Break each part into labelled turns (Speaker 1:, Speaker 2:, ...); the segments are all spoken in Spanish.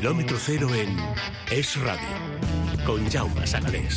Speaker 1: Kilómetro Cero en Es Radio, con Jaume Sagalés.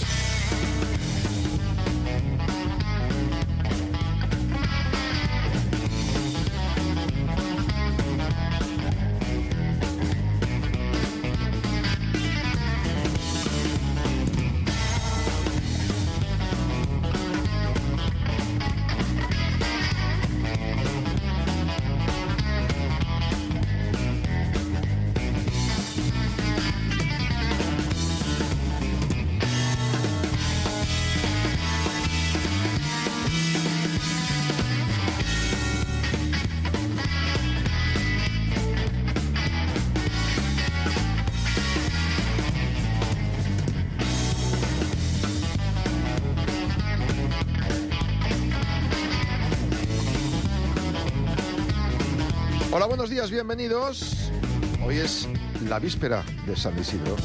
Speaker 2: Hola, buenos días, bienvenidos. Hoy es la víspera de San Isidro.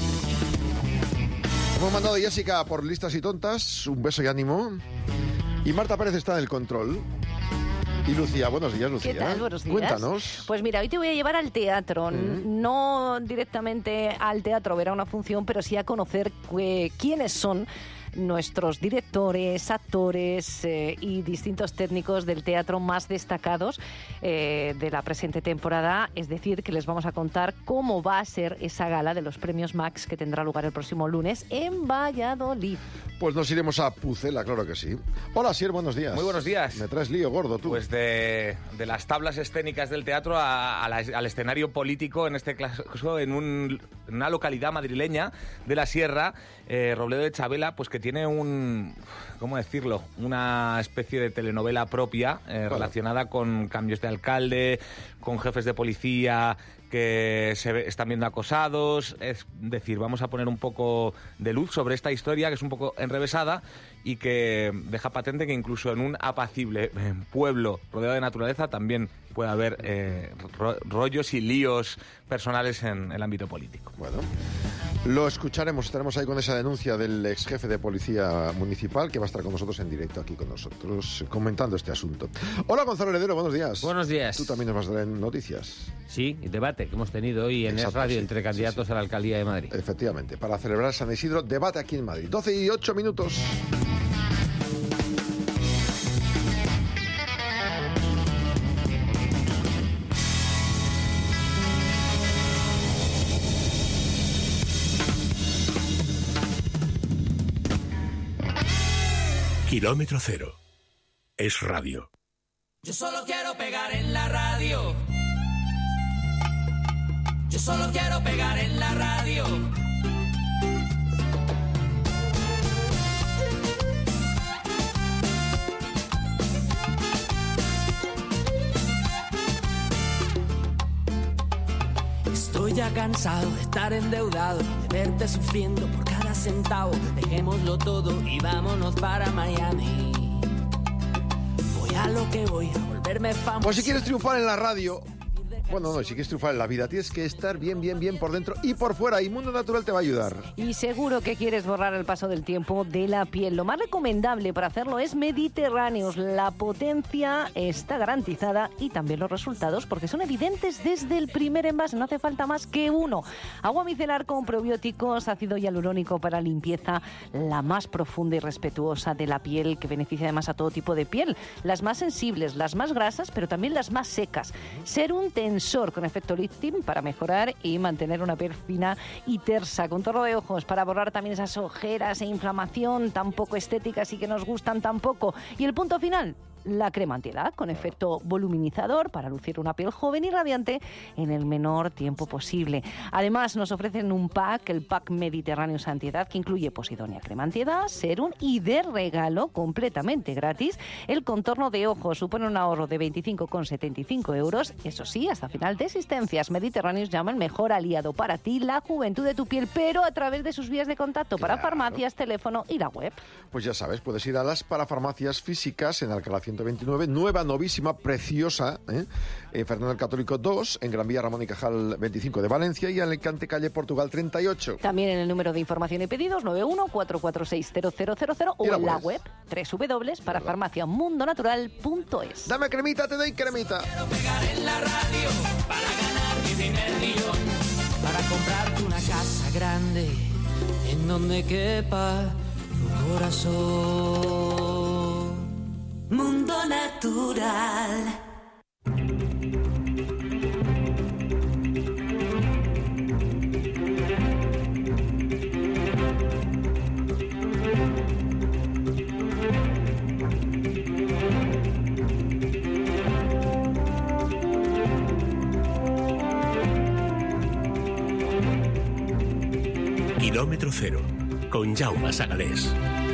Speaker 2: Hemos mandado a Jessica por listas y tontas, un beso y ánimo. Y Marta Pérez está en el control. Y Lucía, buenos días, Lucía.
Speaker 3: ¿Qué tal? Buenos días.
Speaker 2: Cuéntanos.
Speaker 3: Pues mira, hoy te voy a llevar al teatro. No directamente al teatro, ver a una función, pero sí a conocer quiénes son nuestros directores, actores y distintos técnicos del teatro más destacados de la presente temporada. Es decir, que les vamos a contar cómo va a ser esa gala de los premios Max que tendrá lugar el próximo lunes en Valladolid.
Speaker 2: Pues nos iremos a Pucela, claro que sí. Hola, Sier, buenos días.
Speaker 4: Muy buenos días.
Speaker 2: Me traes lío gordo, tú.
Speaker 4: Pues de las tablas escénicas del teatro al escenario político, en este caso en una localidad madrileña de la Sierra, Robledo de Chabela, pues que tiene ¿cómo decirlo? Una especie de telenovela propia relacionada con cambios de alcalde, con jefes de policía que están viendo acosados. Es decir, vamos a poner un poco de luz sobre esta historia que es un poco enrevesada y que deja patente que incluso en un apacible pueblo rodeado de naturaleza también puede haber rollos y líos personales en el ámbito político.
Speaker 2: Bueno, lo escucharemos, estaremos ahí con esa denuncia del ex jefe de policía municipal que va a estar con nosotros en directo aquí con nosotros comentando este asunto. Hola, Gonzalo Heredero, buenos días.
Speaker 5: Buenos días.
Speaker 2: Tú también nos vas a dar noticias.
Speaker 5: Sí, el debate que hemos tenido hoy en Es Radio entre candidatos a la alcaldía de Madrid.
Speaker 2: Efectivamente, para celebrar San Isidro, debate aquí en Madrid. 12 y 8 minutos.
Speaker 1: Kilómetro Cero. Es Radio.
Speaker 6: Yo solo quiero pegar en la radio. Yo solo quiero pegar en la radio. Estoy ya cansado de estar endeudado, de verte sufriendo por cada centavo. Dejémoslo todo y vámonos para Miami. Voy a lo que voy, a volverme famoso.
Speaker 2: Pues si quieres triunfar en la radio... Bueno, no, si quieres triunfar en la vida, tienes que estar bien por dentro y por fuera, y Mundo Natural te va a ayudar.
Speaker 3: Y seguro que quieres borrar el paso del tiempo de la piel. Lo más recomendable para hacerlo es Mediterráneos. La potencia está garantizada y también los resultados, porque son evidentes desde el primer envase, no hace falta más que uno. Agua micelar con probióticos, ácido hialurónico para limpieza, la más profunda y respetuosa de la piel, que beneficia además a todo tipo de piel. Las más sensibles, las más grasas, pero también las más secas. Serum Tensor con efecto lifting para mejorar y mantener una piel fina y tersa. Contorno de ojos para borrar también esas ojeras e inflamación tan poco estéticas y que nos gustan tan poco. Y el punto final, la crema antiedad con efecto voluminizador para lucir una piel joven y radiante en el menor tiempo posible. Además nos ofrecen un pack, el pack Mediterráneos Antiedad, que incluye Posidonia crema antiedad, serum y de regalo completamente gratis el contorno de ojos. Supone un ahorro de 25,75 euros. Eso sí, hasta final de existencias. Mediterráneos llama el mejor aliado para ti, la juventud de tu piel, pero a través de sus vías de contacto para farmacias, teléfono y la web.
Speaker 2: Pues ya sabes, puedes ir a las parafarmacias físicas en Alcalá 129, nueva, novísima, preciosa, Fernando el Católico 2, en Gran Vía Ramón y Cajal 25 de Valencia y en Alicante, calle Portugal 38.
Speaker 3: También en el número de información y pedidos 91-446-0000 o en la web www.parafarmaciamundonatural.es.
Speaker 2: Dame cremita, te doy cremita.
Speaker 6: Quiero pegar en la radio para ganar mi primer millón. para comprarte una casa grande en donde quepa tu corazón. Mundo Natural.
Speaker 1: Kilómetro Cero, con Jaume Sagalés.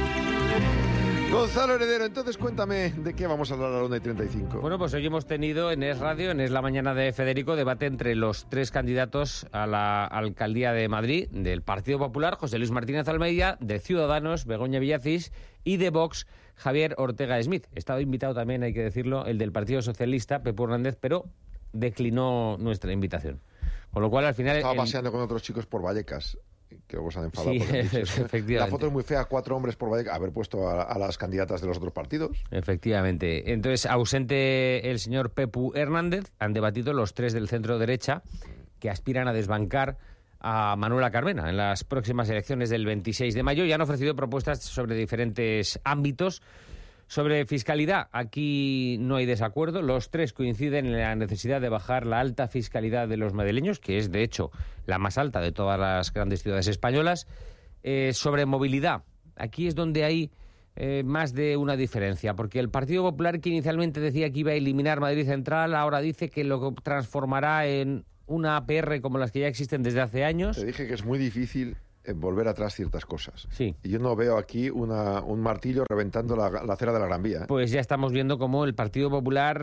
Speaker 2: Gonzalo Heredero, entonces cuéntame de qué vamos a hablar a la 1:35.
Speaker 5: Bueno, pues hoy hemos tenido en Es Radio, en Es la Mañana de Federico, debate entre los tres candidatos a la alcaldía de Madrid, del Partido Popular, José Luis Martínez Almeida, de Ciudadanos, Begoña Villacís, y de Vox, Javier Ortega Smith. Estaba invitado también, hay que decirlo, el del Partido Socialista, Pepe Hernández, pero declinó nuestra invitación. Con lo cual, al final...
Speaker 2: Estaba paseando con otros chicos por Vallecas, que luego se han enfadado.
Speaker 5: Sí,
Speaker 2: por
Speaker 5: efectivamente.
Speaker 2: La foto es muy fea, 4 hombres por Vallecas, haber puesto a las candidatas de los otros partidos.
Speaker 5: Efectivamente. Entonces, ausente el señor Pepu Hernández, han debatido los tres del centro derecha que aspiran a desbancar a Manuela Carmena en las próximas elecciones del 26 de mayo y han ofrecido propuestas sobre diferentes ámbitos. Sobre fiscalidad, aquí no hay desacuerdo. Los tres coinciden en la necesidad de bajar la alta fiscalidad de los madrileños, que es, de hecho, la más alta de todas las grandes ciudades españolas. Sobre movilidad, aquí es donde hay más de una diferencia, porque el Partido Popular, que inicialmente decía que iba a eliminar Madrid Central, ahora dice que lo transformará en una APR como las que ya existen desde hace años.
Speaker 2: Te dije que es muy difícil volver atrás ciertas cosas.
Speaker 5: Sí.
Speaker 2: Y yo no veo aquí un martillo reventando la acera de la Gran Vía.
Speaker 5: Pues ya estamos viendo cómo el Partido Popular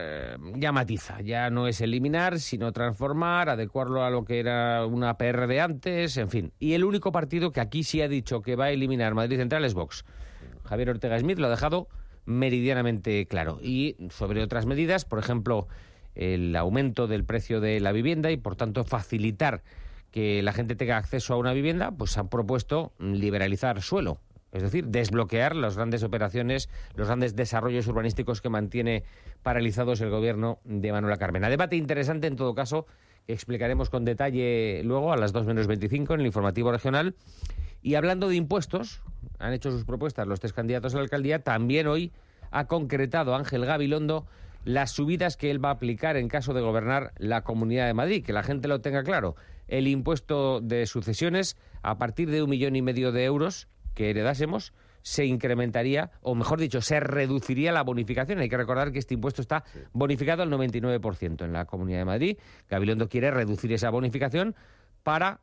Speaker 5: ya matiza. Ya no es eliminar, sino transformar, adecuarlo a lo que era una PR de antes, en fin. Y el único partido que aquí sí ha dicho que va a eliminar Madrid Central es Vox. Javier Ortega Smith lo ha dejado meridianamente claro. Y sobre otras medidas, por ejemplo, el aumento del precio de la vivienda y, por tanto, facilitar que la gente tenga acceso a una vivienda, pues han propuesto liberalizar suelo, es decir, desbloquear las grandes operaciones, los grandes desarrollos urbanísticos que mantiene paralizados el gobierno de Manuela Carmena. Debate interesante, en todo caso, que explicaremos con detalle luego a las 2:25 en el informativo regional. Y hablando de impuestos, han hecho sus propuestas los tres candidatos a la alcaldía. También hoy ha concretado Ángel Gabilondo las subidas que él va a aplicar en caso de gobernar la Comunidad de Madrid, que la gente lo tenga claro. El impuesto de sucesiones, a partir de 1,5 millones de euros que heredásemos, se incrementaría, o mejor dicho, se reduciría la bonificación. Hay que recordar que este impuesto está bonificado al 99% en la Comunidad de Madrid. Gabilondo quiere reducir esa bonificación para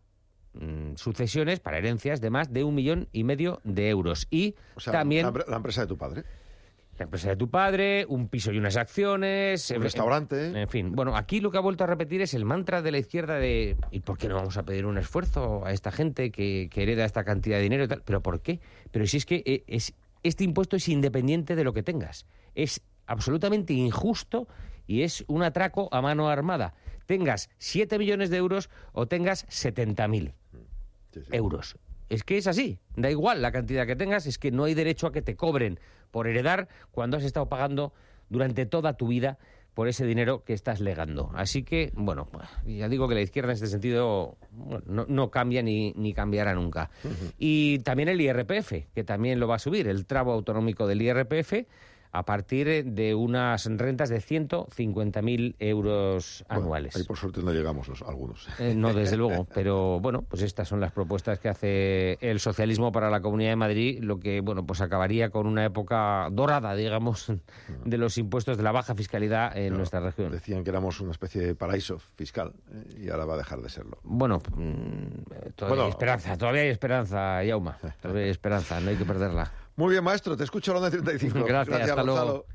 Speaker 5: sucesiones, para herencias de más de 1,5 millones de euros. Y
Speaker 2: o sea,
Speaker 5: también
Speaker 2: la empresa de tu padre.
Speaker 5: La empresa de tu padre, un piso y unas acciones...
Speaker 2: Un restaurante...
Speaker 5: En fin, bueno, aquí lo que ha vuelto a repetir es el mantra de la izquierda de ¿y por qué no vamos a pedir un esfuerzo a esta gente que hereda esta cantidad de dinero y tal? ¿Pero por qué? Pero si es que este impuesto es independiente de lo que tengas. Es absolutamente injusto y es un atraco a mano armada. Tengas 7 millones de euros o tengas 70.000 euros. Es que es así, da igual la cantidad que tengas, es que no hay derecho a que te cobren por heredar cuando has estado pagando durante toda tu vida por ese dinero que estás legando. Así que, bueno, ya digo que la izquierda en este sentido no cambia ni cambiará nunca. Y también el IRPF, que también lo va a subir, el tramo autonómico del IRPF, a partir de unas rentas de 150.000 euros anuales.
Speaker 2: Ahí por suerte no llegamos algunos.
Speaker 5: No, desde luego, pero bueno, pues estas son las propuestas que hace el socialismo para la Comunidad de Madrid, lo que, bueno, pues acabaría con una época dorada, digamos, de los impuestos, de la baja fiscalidad en nuestra región.
Speaker 2: Decían que éramos una especie de paraíso fiscal y ahora va a dejar de serlo.
Speaker 5: Bueno, todavía hay esperanza, Jaume, todavía hay esperanza, no hay que perderla.
Speaker 2: Muy bien, maestro, te escucho a la 1:35.
Speaker 5: Gracias, hasta
Speaker 2: Gonzalo.
Speaker 5: luego.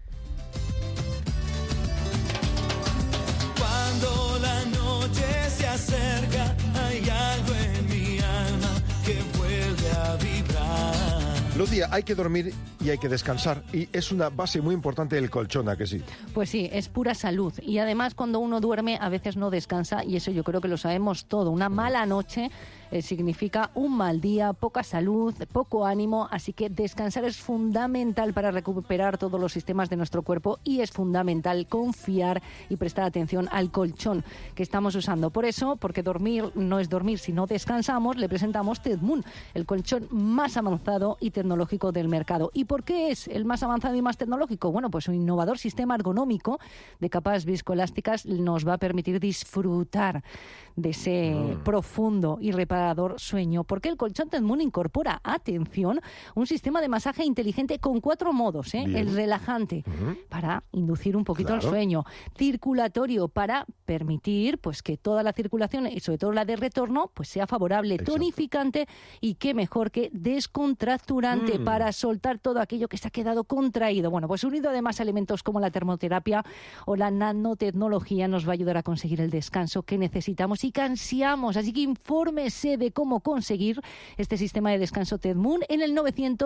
Speaker 6: Cuando la noche se acerca, hay algo en mi alma que vuelve a vibrar.
Speaker 2: Lucía, hay que dormir y hay que descansar. Y es una base muy importante el colchón, ¿a que sí?
Speaker 3: Pues sí, es pura salud. Y además, cuando uno duerme, a veces no descansa. Y eso yo creo que lo sabemos todo. Una mala noche significa un mal día, poca salud, poco ánimo, así que descansar es fundamental para recuperar todos los sistemas de nuestro cuerpo y es fundamental confiar y prestar atención al colchón que estamos usando. Por eso, porque dormir no es dormir si no descansamos, le presentamos TEDMOON, el colchón más avanzado y tecnológico del mercado. ¿Y por qué es el más avanzado y más tecnológico? Bueno, pues un innovador sistema ergonómico de capas viscoelásticas nos va a permitir disfrutar de ese profundo y reparador sueño, porque el colchón TEDMOON incorpora, atención, un sistema de masaje inteligente con 4 modos, el relajante, para inducir un poquito el sueño, circulatorio, para permitir pues que toda la circulación y sobre todo la de retorno pues sea favorable, tonificante y qué mejor que descontracturante para soltar todo aquello que se ha quedado contraído. Bueno, pues unido además a elementos como la termoterapia o la nanotecnología nos va a ayudar a conseguir el descanso que necesitamos y que ansiamos. Así que infórmese de cómo conseguir este sistema de descanso TEDMOON en el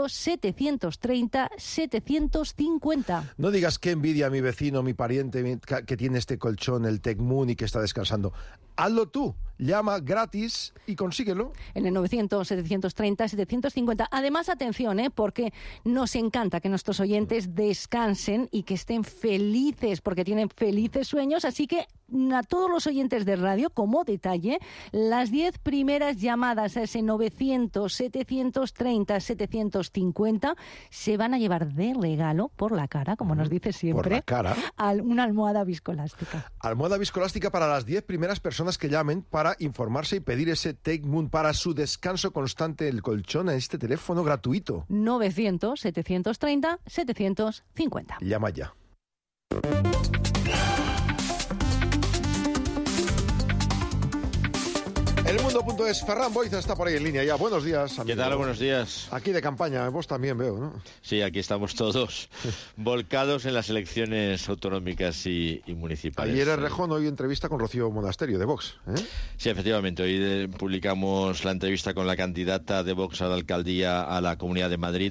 Speaker 3: 900-730-750.
Speaker 2: No digas qué envidia mi vecino, mi pariente que tiene este colchón, el TEDMOON, y que está descansando. Hazlo tú. Llama gratis y consíguelo. En el 900-730-750. Además, atención, porque nos encanta que nuestros oyentes descansen y que estén felices, porque tienen felices sueños. Así que a todos los oyentes de radio, como detalle, las 10 primeras llamadas a ese 900-730-750 se van a llevar de regalo por la cara, como nos dice siempre, por la cara,
Speaker 3: una almohada viscoelástica.
Speaker 2: Almohada viscoelástica para las 10 primeras personas que llamen para informarse y pedir ese TEDMOON para su descanso constante, el colchón, a este teléfono gratuito.
Speaker 3: 900-730-750.
Speaker 2: Llama ya. Elmundo.es, Ferran Boiza está por ahí en línea ya. Buenos días, amigo.
Speaker 7: ¿Qué tal? Buenos días.
Speaker 2: Aquí de campaña, vos también veo, ¿no?
Speaker 7: Sí, aquí estamos todos volcados en las elecciones autonómicas y municipales.
Speaker 2: Ayer en Rejón, hoy entrevista con Rocío Monasterio, de Vox.
Speaker 7: Sí, efectivamente. Hoy publicamos la entrevista con la candidata de Vox a la alcaldía, a la Comunidad de Madrid,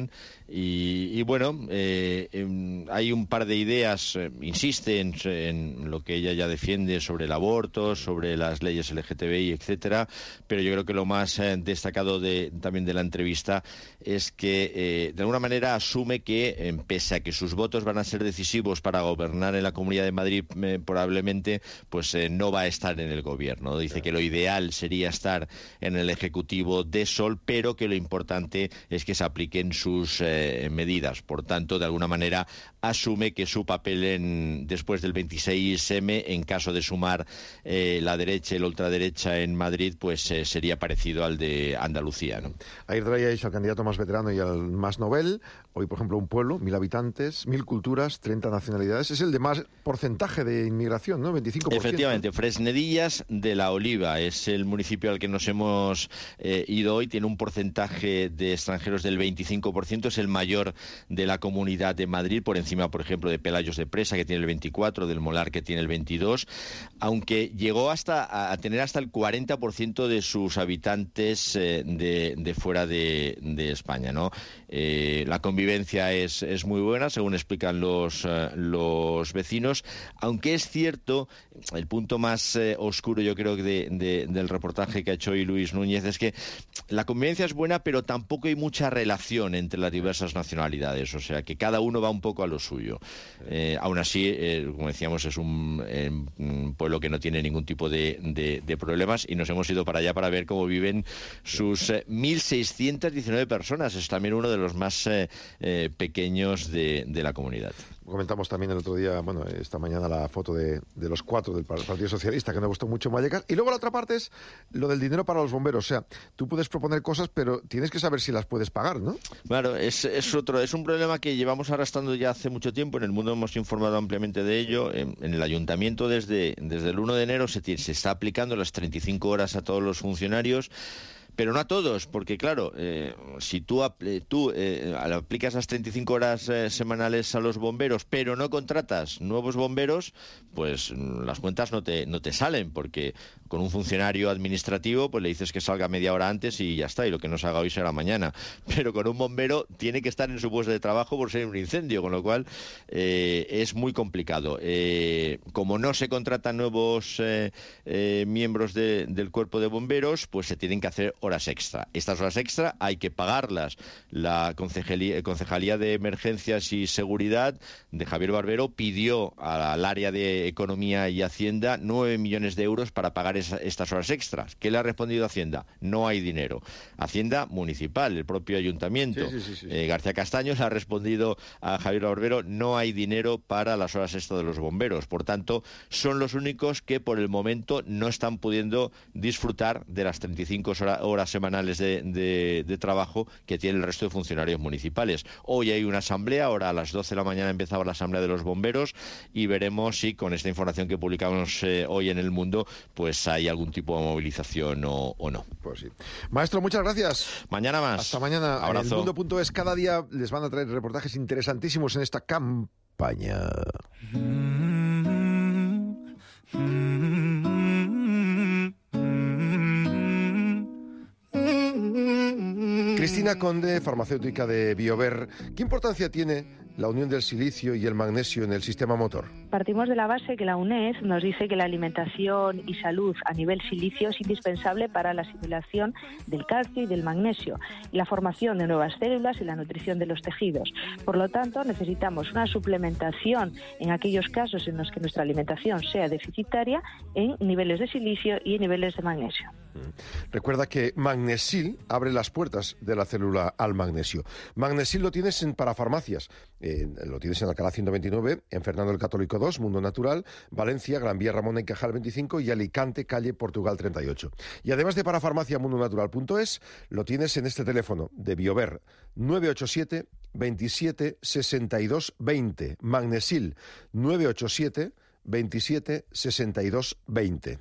Speaker 7: y bueno, hay un par de ideas, insiste en lo que ella ya defiende sobre el aborto, sobre las leyes LGTBI, etcétera, pero yo creo que lo más destacado también de la entrevista es que de alguna manera asume que pese a que sus votos van a ser decisivos para gobernar en la Comunidad de Madrid, probablemente pues no va a estar en el gobierno. Dice que lo ideal sería estar en el Ejecutivo de Sol, pero que lo importante es que se apliquen sus medidas. Por tanto, de alguna manera asume que su papel después del 26M, en caso de sumar la derecha y la ultraderecha en Madrid, pues sería parecido al de Andalucía, ¿no?
Speaker 2: Ayer traíais al candidato más veterano y al más novel. Hoy, por ejemplo, un pueblo, 1.000 habitantes, 1.000 culturas, 30 nacionalidades. Es el de más porcentaje de inmigración, ¿no? 25%.
Speaker 7: Efectivamente, Fresnedillas de la Oliva es el municipio al que nos hemos ido hoy. Tiene un porcentaje de extranjeros del 25%, es el mayor de la Comunidad de Madrid, por encima, por ejemplo, de Pelayos de Presa, que tiene el 24%, del Molar, que tiene el 22%, aunque llegó a tener hasta el 40% de sus habitantes de fuera de España, ¿no? La convivencia es muy buena, según explican los vecinos, aunque es cierto, el punto más oscuro, yo creo, del reportaje que ha hecho hoy Luis Núñez, es que la convivencia es buena, pero tampoco hay mucha relación entre las diversas nacionalidades, o sea, que cada uno va un poco a lo suyo. Aún así, como decíamos, es un pueblo que no tiene ningún tipo de problemas, y nos hemos ido para allá para ver cómo viven sus 1.619 personas. Es también uno de los más pequeños de la comunidad.
Speaker 2: Comentamos también el otro día, bueno, esta mañana, la foto de los 4 del Partido Socialista, que me gustó mucho en Vallecas. Y luego la otra parte es lo del dinero para los bomberos. O sea, tú puedes proponer cosas, pero tienes que saber si las puedes pagar, ¿no?
Speaker 7: Claro, es un problema que llevamos arrastrando ya hace mucho tiempo. En El Mundo hemos informado ampliamente de ello. En el Ayuntamiento, desde el 1 de enero se está aplicando las 35 horas a todos los funcionarios, pero no a todos, porque claro, si tú aplicas las 35 horas semanales a los bomberos, pero no contratas nuevos bomberos, pues las cuentas no te salen, porque con un funcionario administrativo pues le dices que salga media hora antes y ya está, y lo que no salga hoy será mañana. Pero con un bombero tiene que estar en su puesto de trabajo por ser un incendio, con lo cual es muy complicado. Como no se contratan nuevos miembros del cuerpo de bomberos, pues se tienen que hacer horas extra. Estas horas extra hay que pagarlas. La Concejalía de Emergencias y Seguridad de Javier Barbero pidió al área de Economía y Hacienda 9 millones de euros para pagar estas horas extras. ¿Qué le ha respondido Hacienda? No hay dinero. Hacienda municipal, el propio ayuntamiento. Sí. García Castaño le ha respondido a Javier Barbero: no hay dinero para las horas extra de los bomberos. Por tanto, son los únicos que por el momento no están pudiendo disfrutar de las 35 horas semanales de trabajo que tiene el resto de funcionarios municipales. Hoy hay una asamblea, ahora a las 12 de la mañana empezaba la asamblea de los bomberos, y veremos si con esta información que publicamos hoy en El Mundo pues hay algún tipo de movilización o no.
Speaker 2: Pues sí. Maestro, muchas gracias.
Speaker 7: Mañana más.
Speaker 2: Hasta mañana.
Speaker 7: Abrazo.
Speaker 2: En elmundo.es cada día les van a traer reportajes interesantísimos en esta campaña. Cristina Conde, farmacéutica de Biover. ¿Qué importancia tiene la unión del silicio y el magnesio en el sistema motor?
Speaker 8: Partimos de la base que la UNED nos dice que la alimentación y salud a nivel silicio es indispensable para la asimilación del calcio y del magnesio, y la formación de nuevas células y la nutrición de los tejidos. Por lo tanto, necesitamos una suplementación en aquellos casos en los que nuestra alimentación sea deficitaria en niveles de silicio y en niveles de magnesio.
Speaker 2: Recuerda que Magnesil abre las puertas de la célula al magnesio. Magnesil lo tienes en parafarmacias. Lo tienes en Alcalá 129, en Fernando el Católico 2, Mundo Natural, Valencia, Gran Vía Ramón y Cajal 25 y Alicante, calle Portugal 38. Y además de parafarmaciamundonatural.es, lo tienes en este teléfono de Biover, 987 27 62 20. Magnesil, 987 27 62 20.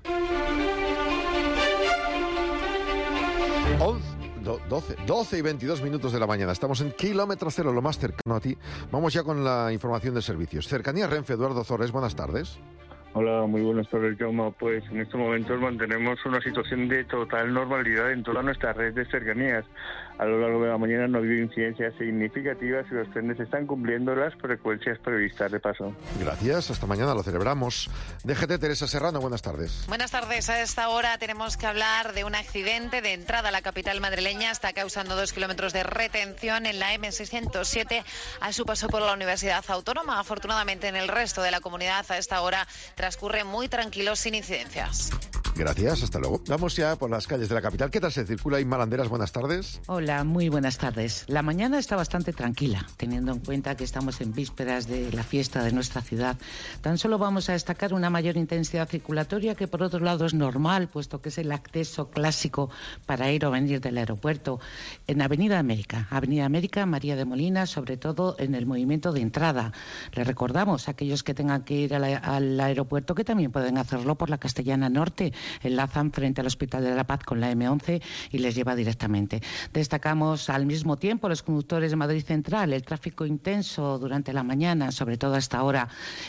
Speaker 2: 12 y 22 minutos de la mañana. Estamos en Kilómetro Cero, lo más cercano a ti. Vamos ya con la información de servicios. Cercanía Renfe, Eduardo Zorres, buenas tardes.
Speaker 9: Hola, muy buenas tardes, Jaume. Pues en estos momentos mantenemos una situación de total normalidad en toda nuestra red de cercanías. A lo largo de la mañana no ha habido incidencias significativas y los trenes están cumpliendo las frecuencias previstas de paso.
Speaker 2: Gracias, hasta mañana, lo celebramos. DGT, Teresa Serrano, buenas tardes.
Speaker 10: Buenas tardes. A esta hora tenemos que hablar de un accidente de entrada a la capital madrileña. Está causando 2 kilómetros de retención en la M607 a su paso por la Universidad Autónoma. Afortunadamente, en el resto de la comunidad a esta hora transcurre muy tranquilo, sin incidencias.
Speaker 2: Gracias, hasta luego. Vamos ya por las calles de la capital. ¿Qué tal se circula? Inma Landeras, buenas tardes.
Speaker 11: Hola, muy buenas tardes. La mañana está bastante tranquila, teniendo en cuenta que estamos en vísperas de la fiesta de nuestra ciudad. Tan solo vamos a destacar una mayor intensidad circulatoria, que por otro lado es normal, puesto que es el acceso clásico para ir o venir del aeropuerto. En Avenida América, María de Molina, sobre todo en el movimiento de entrada. Les recordamos a aquellos que tengan que ir al aeropuerto que también pueden hacerlo por la Castellana Norte. Enlazan frente al Hospital de la Paz con la M11 y les lleva directamente. Destacamos al mismo tiempo los conductores de Madrid Central, el tráfico intenso durante la mañana, sobre todo hasta ahora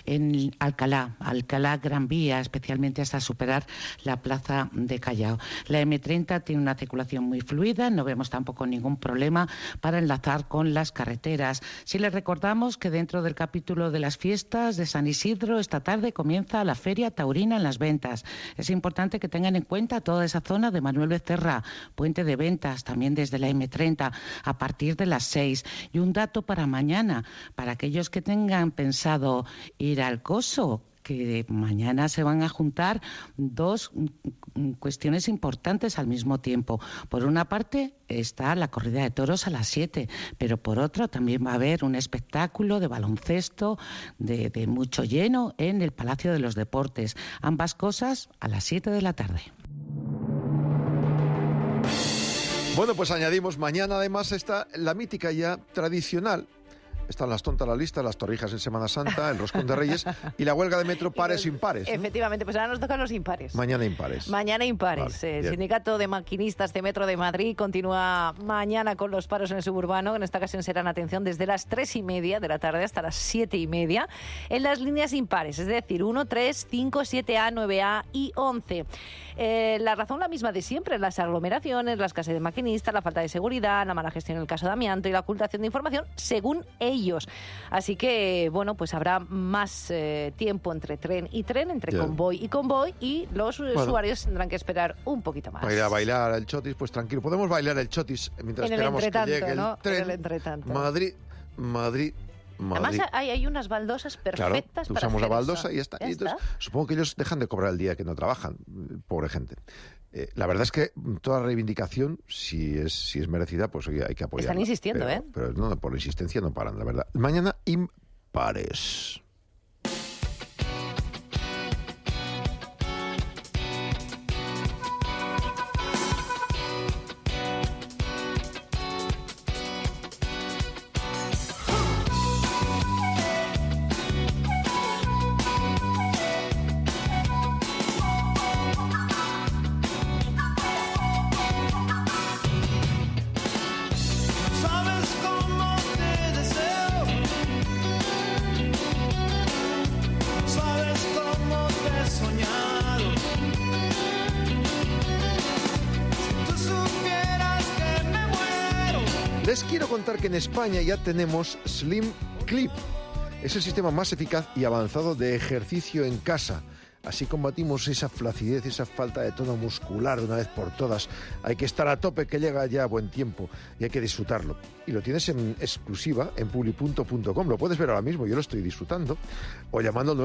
Speaker 11: en Alcalá Gran Vía, especialmente hasta superar la plaza de Callao. La M30 tiene una circulación muy fluida, no vemos tampoco ningún problema para enlazar con las carreteras. Sí les recordamos que dentro del capítulo de las fiestas de San Isidro, esta tarde comienza la Feria Taurina en Las Ventas. Es importante que tengan en cuenta toda esa zona de Manuel Becerra, puente de ventas, también desde la M30 a partir de las 6. Y un dato para mañana, para aquellos que tengan pensado ir al Coso, que mañana se van a juntar dos cuestiones importantes al mismo tiempo. Por una parte está la corrida de toros a las 7, pero por otra también va a haber un espectáculo de baloncesto de mucho lleno en el Palacio de los Deportes. Ambas cosas a las 7 de la tarde.
Speaker 2: Bueno, pues añadimos, mañana además está la mítica ya tradicional Están las tontas a la lista, las torrijas en Semana Santa, el roscón de Reyes y la huelga de metro pares o impares, ¿no?
Speaker 3: Efectivamente, pues ahora nos tocan los impares.
Speaker 2: Mañana impares.
Speaker 3: Mañana impares.
Speaker 2: Vale,
Speaker 3: El Sindicato de Maquinistas de Metro de Madrid continúa mañana con los paros en el suburbano. En esta ocasión serán, atención, desde las 3:30 de la tarde hasta las 7:30 en las líneas impares, es decir, 1, 3, 5, 7A, 9A y 11. La razón la misma de siempre: las aglomeraciones, la escasez de maquinistas, la falta de seguridad, la mala gestión en el caso de amianto y la ocultación de información, según ellos. Así que, bueno, pues habrá más tiempo entre tren y tren, entre convoy y convoy, y los usuarios tendrán que esperar un poquito más.
Speaker 2: Para ir a bailar el chotis, pues tranquilo. Podemos bailar el chotis mientras esperamos que llegue el tren.
Speaker 3: En el entretanto.
Speaker 2: Madrid.
Speaker 3: Además hay unas baldosas perfectas,
Speaker 2: claro,
Speaker 3: para
Speaker 2: usamos
Speaker 3: hacer
Speaker 2: la baldosa
Speaker 3: eso.
Speaker 2: y ya está. Y entonces, supongo que ellos dejan de cobrar el día que no trabajan, pobre gente. La verdad es que toda reivindicación, si es merecida, pues oye, hay que apoyarla.
Speaker 3: Están insistiendo,
Speaker 2: pero no, por la insistencia no paran, la verdad. Mañana impares. Les quiero contar que en España ya tenemos Slim Clip. Es el sistema más eficaz y avanzado de ejercicio en casa. Así combatimos esa flacidez, esa falta de tono muscular de una vez por todas. Hay que estar a tope, que llega ya a buen tiempo y hay que disfrutarlo. Y lo tienes en exclusiva en publi.com. Lo puedes ver ahora mismo, yo lo estoy disfrutando. O llamando al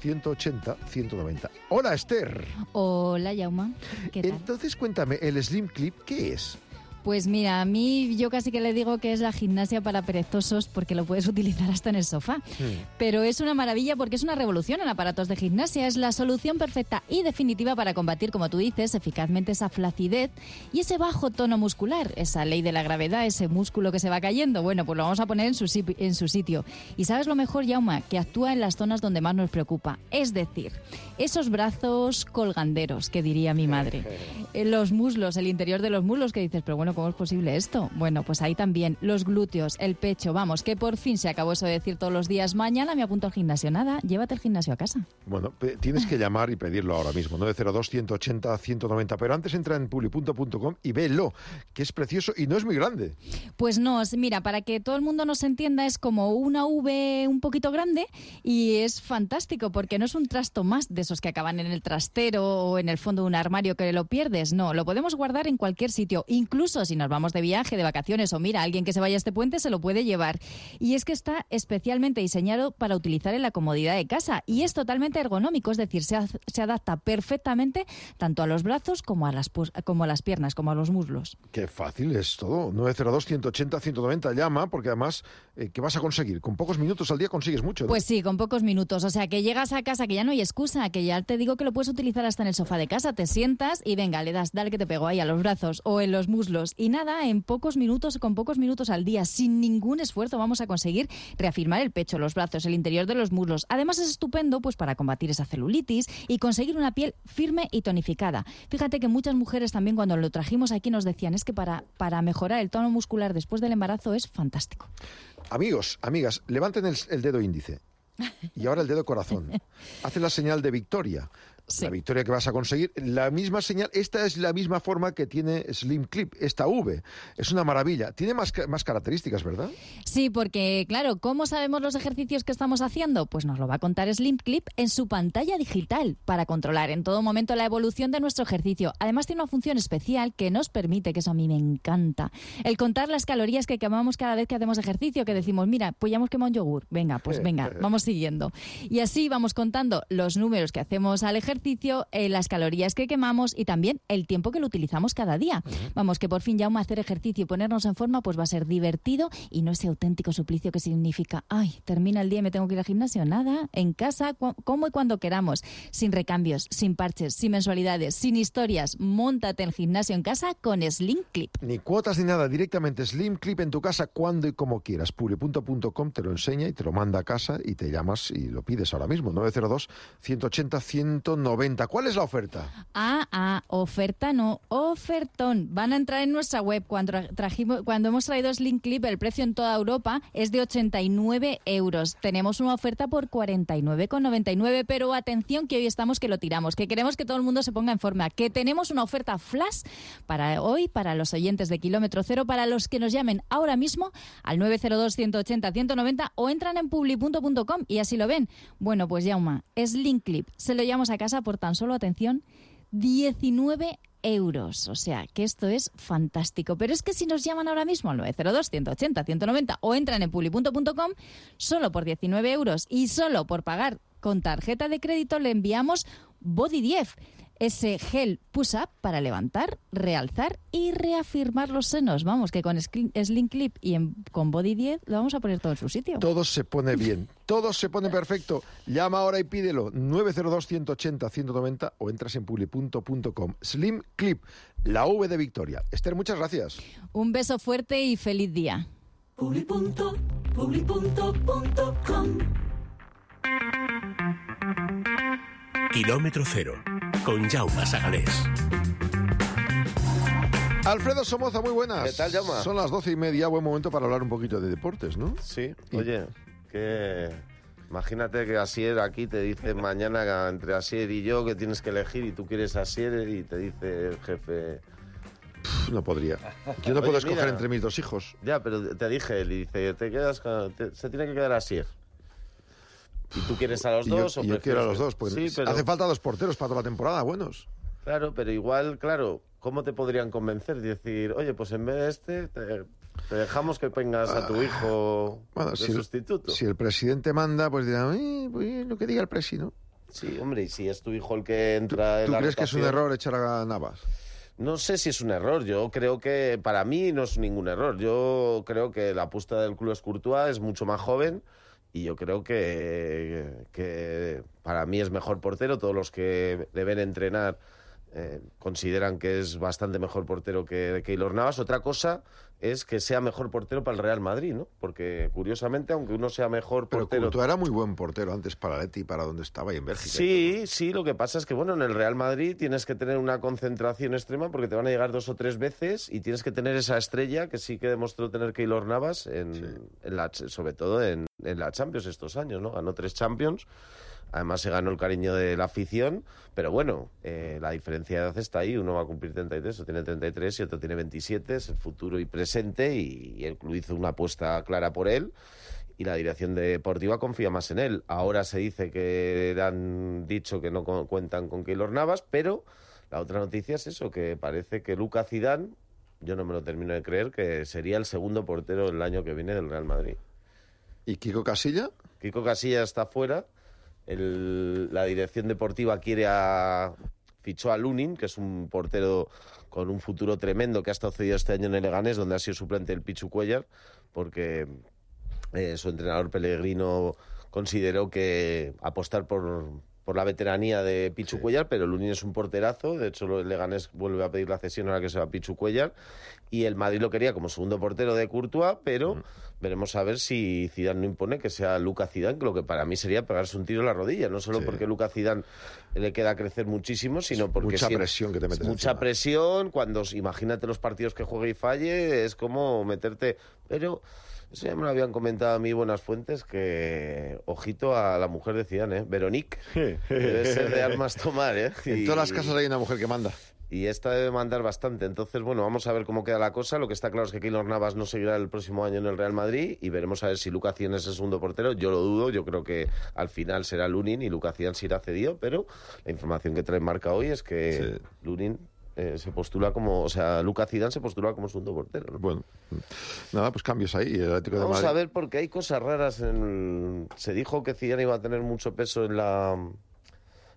Speaker 2: 902-180-190. Hola, Esther.
Speaker 12: Hola, Jaume. ¿Qué tal?
Speaker 2: Entonces, cuéntame, ¿el Slim Clip qué es?
Speaker 12: Pues mira, a mí yo casi que le digo que es la gimnasia para perezosos porque lo puedes utilizar hasta en el sofá. Pero es una maravilla porque es una revolución en aparatos de gimnasia. Es la solución perfecta y definitiva para combatir, como tú dices, eficazmente esa flacidez y ese bajo tono muscular, esa ley de la gravedad, ese músculo que se va cayendo. Bueno, pues lo vamos a poner en su sitio. Y ¿sabes lo mejor, Jaume? Que actúa en las zonas donde más nos preocupa. Es decir, esos brazos colganderos, que diría mi madre. Los muslos, el interior de los muslos, que dices, pero bueno, ¿cómo es posible esto? Bueno, pues ahí también. Los glúteos, el pecho, vamos, que por fin se acabó eso de decir todos los días, mañana me apunto al gimnasio. Nada, llévate el gimnasio a casa.
Speaker 2: Bueno, tienes que llamar y pedirlo ahora mismo, 902-180-190. Pero antes entra en publi.com y velo, que es precioso y no es muy grande.
Speaker 12: Pues no, mira, para que todo el mundo nos entienda, es como una V un poquito grande y es fantástico porque no es un trasto más de esos que acaban en el trastero o en el fondo de un armario que lo pierdes. No, lo podemos guardar en cualquier sitio, incluso si nos vamos de viaje, de vacaciones o mira, alguien que se vaya a este puente se lo puede llevar. Y es que está especialmente diseñado para utilizar en la comodidad de casa y es totalmente ergonómico, es decir, se adapta perfectamente tanto a los brazos como a las piernas, como a los muslos.
Speaker 2: Qué fácil es todo. 902-180-190, llama, porque además, ¿qué vas a conseguir? Con pocos minutos al día consigues mucho, ¿no?
Speaker 12: Pues sí, con pocos minutos. O sea, que llegas a casa, que ya no hay excusa, que ya te digo que lo puedes utilizar hasta en el sofá de casa. Te sientas y venga, le das, dale que te pego ahí a los brazos o en los muslos. Y nada, con pocos minutos al día, sin ningún esfuerzo, vamos a conseguir reafirmar el pecho, los brazos, el interior de los muslos. Además, es estupendo pues para combatir esa celulitis y conseguir una piel firme y tonificada. Fíjate que muchas mujeres también cuando lo trajimos aquí nos decían, es que para mejorar el tono muscular después del embarazo es fantástico.
Speaker 2: Amigos, amigas, levanten el dedo índice y ahora el dedo corazón. Hacen la señal de victoria. Sí. La victoria que vas a conseguir, la misma señal, esta es la misma forma que tiene Slim Clip, esta V. Es una maravilla. Tiene más características, ¿verdad?
Speaker 12: Sí, porque, claro, ¿cómo sabemos los ejercicios que estamos haciendo? Pues nos lo va a contar Slim Clip en su pantalla digital para controlar en todo momento la evolución de nuestro ejercicio. Además, tiene una función especial que nos permite, que eso a mí me encanta, el contar las calorías que quemamos cada vez que hacemos ejercicio, que decimos, mira, pues ya hemos quemado un yogur. Venga, pues venga, vamos siguiendo. Y así vamos contando los números que hacemos al ejercicio ejercicio, las calorías que quemamos y también el tiempo que lo utilizamos cada día. Vamos, que por fin, Jaume, hacer ejercicio y ponernos en forma pues va a ser divertido y no ese auténtico suplicio que significa, ay, termina el día y me tengo que ir al gimnasio. Nada, en casa, como y cuando queramos, sin recambios, sin parches, sin mensualidades, sin historias. Móntate el gimnasio en casa con Slim Clip.
Speaker 2: Ni cuotas ni nada, directamente Slim Clip en tu casa cuando y como quieras. Publi.com te lo enseña y te lo manda a casa y te llamas y lo pides ahora mismo. 902-180-190. ¿Cuál es la oferta?
Speaker 12: Oferta no, ofertón. Van a entrar en nuestra web. Cuando hemos traído Slim Clip, el precio en toda Europa es de 89 euros. Tenemos una oferta por 49,99, pero atención que hoy estamos que lo tiramos, que queremos que todo el mundo se ponga en forma, que tenemos una oferta flash para hoy, para los oyentes de Kilómetro Cero, para los que nos llamen ahora mismo al 902-180-190 o entran en publi.com y así lo ven. Bueno, pues Jaume, Slim Clip, se lo llevamos a casa por tan solo, atención, 19 euros. O sea, que esto es fantástico. Pero es que si nos llaman ahora mismo al 902-180-190 o entran en publi.com, solo por 19 euros y solo por pagar con tarjeta de crédito le enviamos Body 10. Ese gel push-up para levantar, realzar y reafirmar los senos. Vamos, que con Slim Clip y con Body 10 lo vamos a poner todo en su sitio.
Speaker 2: Todo se pone bien, todo se pone perfecto. Llama ahora y pídelo. 902-180-190 o entras en publi.com. Slim Clip, la V de Victoria. Esther, muchas gracias.
Speaker 12: Un beso fuerte y feliz día.
Speaker 6: Publi.com.
Speaker 1: Kilómetro Cero, con Jaume Sagalés.
Speaker 2: Alfredo Somoza, muy buenas.
Speaker 13: ¿Qué tal, Jaume?
Speaker 2: Son las 12:30, buen momento para hablar un poquito de deportes, ¿no?
Speaker 13: Sí, oye, que imagínate que Asier aquí te dice mañana entre Asier y yo que tienes que elegir y tú quieres Asier y te dice el jefe...
Speaker 2: No podría. Yo no puedo escoger entre mis dos hijos.
Speaker 13: Ya, pero te dije, él dice, se tiene que quedar Asier. ¿Y tú quieres a los dos?
Speaker 2: Yo quiero a los dos, porque
Speaker 13: sí, pero...
Speaker 2: hace falta dos porteros para toda la temporada, buenos.
Speaker 13: Claro, pero igual, claro, ¿cómo te podrían convencer? Decir, oye, pues en vez de este, te dejamos que tengas a tu hijo de sustituto.
Speaker 2: Si el presidente manda, pues dirán, pues lo que diga el presi, ¿no?
Speaker 13: Sí, hombre, y si es tu hijo el que entra en la rotación... ¿Tú
Speaker 2: crees que es un error echar a Navas?
Speaker 13: No sé si es un error, yo creo que para mí no es ningún error. Yo creo que la apuesta del club es Courtois, es mucho más joven y yo creo que para mí es mejor portero. Todos los que deben entrenar consideran que es bastante mejor portero que Keylor Navas. Otra cosa es que sea mejor portero para el Real Madrid, ¿no? Porque, curiosamente, aunque uno sea mejor portero...
Speaker 2: Pero Courtois era muy buen portero antes para el Atleti, para donde estaba y en Bélgica.
Speaker 13: Sí, lo que pasa es que, bueno, en el Real Madrid tienes que tener una concentración extrema porque te van a llegar 2 o 3 veces y tienes que tener esa estrella que sí que demostró tener Keylor Navas, sobre todo en la Champions estos años, ¿no? Ganó 3 Champions. Además se ganó el cariño de la afición, pero bueno, la diferencia de edad está ahí. Uno va a cumplir 33, o tiene 33 y otro tiene 27, es el futuro y presente, y el club hizo una apuesta clara por él y la dirección deportiva confía más en él. Ahora se dice que han dicho que no cuentan con Keylor Navas, pero la otra noticia es eso, que parece que Luka Zidane, yo no me lo termino de creer, que sería el segundo portero el año que viene del Real Madrid.
Speaker 2: ¿Y Kiko Casilla?
Speaker 13: Kiko Casilla está fuera. La dirección deportiva fichó a Lunin, que es un portero con un futuro tremendo, que ha estado cedido este año en el Leganés, donde ha sido suplente del Pichu Cuellar, porque su entrenador Pellegrino consideró que apostar por la veteranía de Pichu Cuellar, pero Lunin es un porterazo. De hecho, el Leganés vuelve a pedir la cesión ahora que se va Pichu Cuellar, y el Madrid lo quería como segundo portero de Courtois, pero veremos a ver si Zidane no impone que sea Luka Zidane, que lo que para mí sería pegarse un tiro en la rodilla, no solo porque Luka Zidane le queda crecer muchísimo, sino porque
Speaker 2: mucha presión que te metes
Speaker 13: mucha
Speaker 2: encima.
Speaker 13: Presión, imagínate los partidos que juegue y falle, es como meterte, pero eso ya me lo habían comentado a mí buenas fuentes, que ojito a la mujer de Zidane, Veronique, debe ser de armas tomar,
Speaker 2: En todas las casas hay una mujer que manda.
Speaker 13: Y esta debe mandar bastante. Entonces, bueno, vamos a ver cómo queda la cosa. Lo que está claro es que Keylor Navas no seguirá el próximo año en el Real Madrid y veremos a ver si Luka Zidane es el segundo portero. Yo lo dudo, yo creo que al final será Lunin y Luka Zidane se irá cedido, pero la información que trae Marca hoy es que Lunin se postula como, o sea, Luka Zidane se postula como segundo portero, ¿no?
Speaker 2: Bueno, nada, pues cambios ahí. El Atlético de
Speaker 13: Vamos
Speaker 2: Madrid.
Speaker 13: a ver, porque hay cosas raras. Se dijo que Zidane iba a tener mucho peso en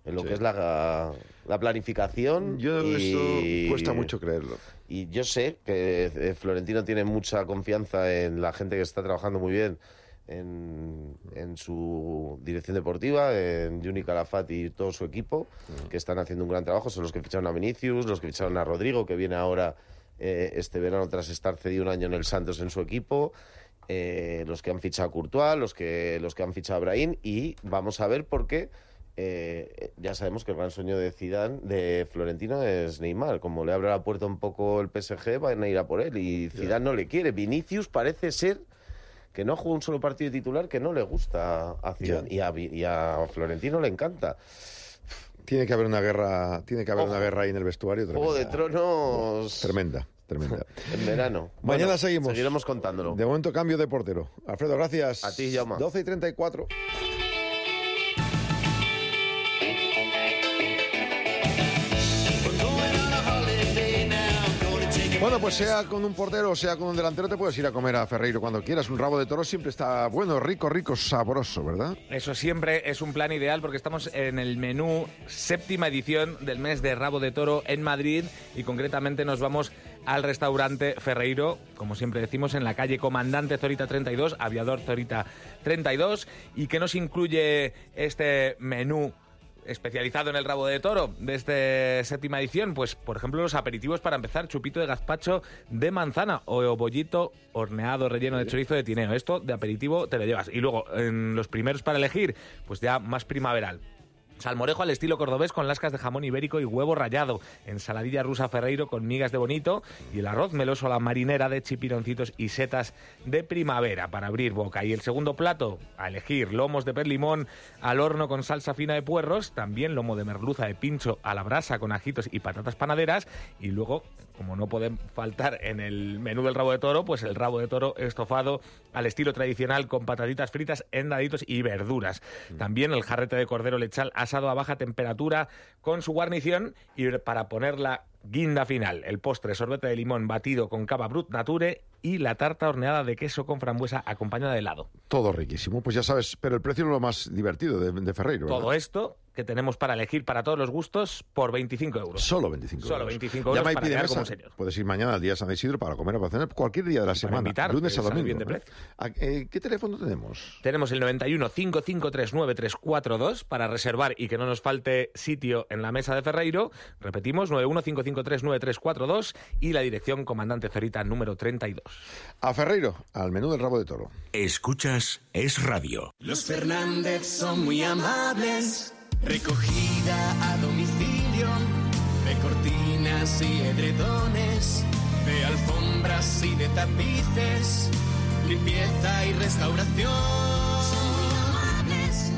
Speaker 13: en lo que es la planificación.
Speaker 2: Esto cuesta mucho creerlo.
Speaker 13: Y yo sé que Florentino tiene mucha confianza en la gente que está trabajando muy bien en su dirección deportiva, en Juni Calafati y todo su equipo, que están haciendo un gran trabajo. Son los que ficharon a Vinicius, los que ficharon a Rodrigo, que viene ahora este verano tras estar cedido un año en el Santos en su equipo, los que han fichado a Courtois, los que han fichado a Brahim, y vamos a ver por qué. Ya sabemos que el gran sueño de Florentino es Neymar. Como le abre la puerta un poco el PSG, van a ir a por él, y Zidane no le quiere. Vinicius parece ser que no juega un solo partido de titular, que no le gusta a Zidane, y a Florentino le encanta.
Speaker 2: Tiene que haber una guerra, una guerra ahí en el vestuario.
Speaker 13: Juego de Tronos.
Speaker 2: Tremenda.
Speaker 13: En verano.
Speaker 2: Mañana
Speaker 13: seguiremos contándolo.
Speaker 2: De momento, cambio de portero. Alfredo, gracias.
Speaker 13: A ti, Jaume.
Speaker 2: 12:34. Bueno, pues sea con un portero o sea con un delantero, te puedes ir a comer a Ferreiro cuando quieras. Un rabo de toro siempre está bueno, rico, sabroso, ¿verdad?
Speaker 4: Eso siempre es un plan ideal, porque estamos en el menú 7ª edición del mes de rabo de toro en Madrid, y concretamente nos vamos al restaurante Ferreiro, como siempre decimos, en la calle Comandante Zorita 32, Aviador Zorita 32. ¿Y qué nos incluye este menú especializado en el rabo de toro de esta 7ª edición? Pues, por ejemplo, los aperitivos para empezar: chupito de gazpacho de manzana o bollito horneado relleno de chorizo de tineo. Esto de aperitivo te lo llevas. Y luego, en los primeros para elegir, pues ya más primaveral: salmorejo al estilo cordobés con lascas de jamón ibérico y huevo rallado, ensaladilla rusa Ferreiro con migas de bonito, y el arroz meloso a la marinera de chipironcitos y setas de primavera para abrir boca. Y el segundo plato a elegir: lomos de perlimón al horno con salsa fina de puerros, también lomo de merluza de pincho a la brasa con ajitos y patatas panaderas, y luego, como no pueden faltar en el menú del rabo de toro, pues el rabo de toro estofado al estilo tradicional con patatitas fritas en daditos y verduras. También el jarrete de cordero lechal asado a baja temperatura con su guarnición, y para poner la guinda final, el postre: sorbete de limón batido con cava brut nature y la tarta horneada de queso con frambuesa acompañada de helado.
Speaker 2: Todo riquísimo, pues ya sabes, pero el precio es lo más divertido de Ferreiro, ¿verdad?
Speaker 4: Todo esto que tenemos para elegir para todos los gustos por 25 euros.
Speaker 2: Solo 25 euros.
Speaker 4: Solo 25 euros
Speaker 2: Llama y
Speaker 4: para
Speaker 2: pide
Speaker 4: quedar
Speaker 2: mesa.
Speaker 4: como un señor.
Speaker 2: Puedes ir mañana al día de San Isidro para comer o para cenar, cualquier día de la semana,
Speaker 4: invitar,
Speaker 2: lunes a
Speaker 4: sale
Speaker 2: domingo.
Speaker 4: bien de precio.
Speaker 2: ¿Qué teléfono tenemos?
Speaker 4: Tenemos el 91 553 9342 para reservar y que no nos falte sitio en la mesa de Ferreiro. Repetimos, 91 553 9342 y la dirección Comandante Zorita número 32.
Speaker 2: A Ferreiro, al menú del rabo de toro.
Speaker 1: Escuchas Es Radio.
Speaker 6: Los Fernández son muy amables. Recogida a domicilio de cortinas y edredones, de alfombras y de tapices, limpieza y restauración. Son muy amables.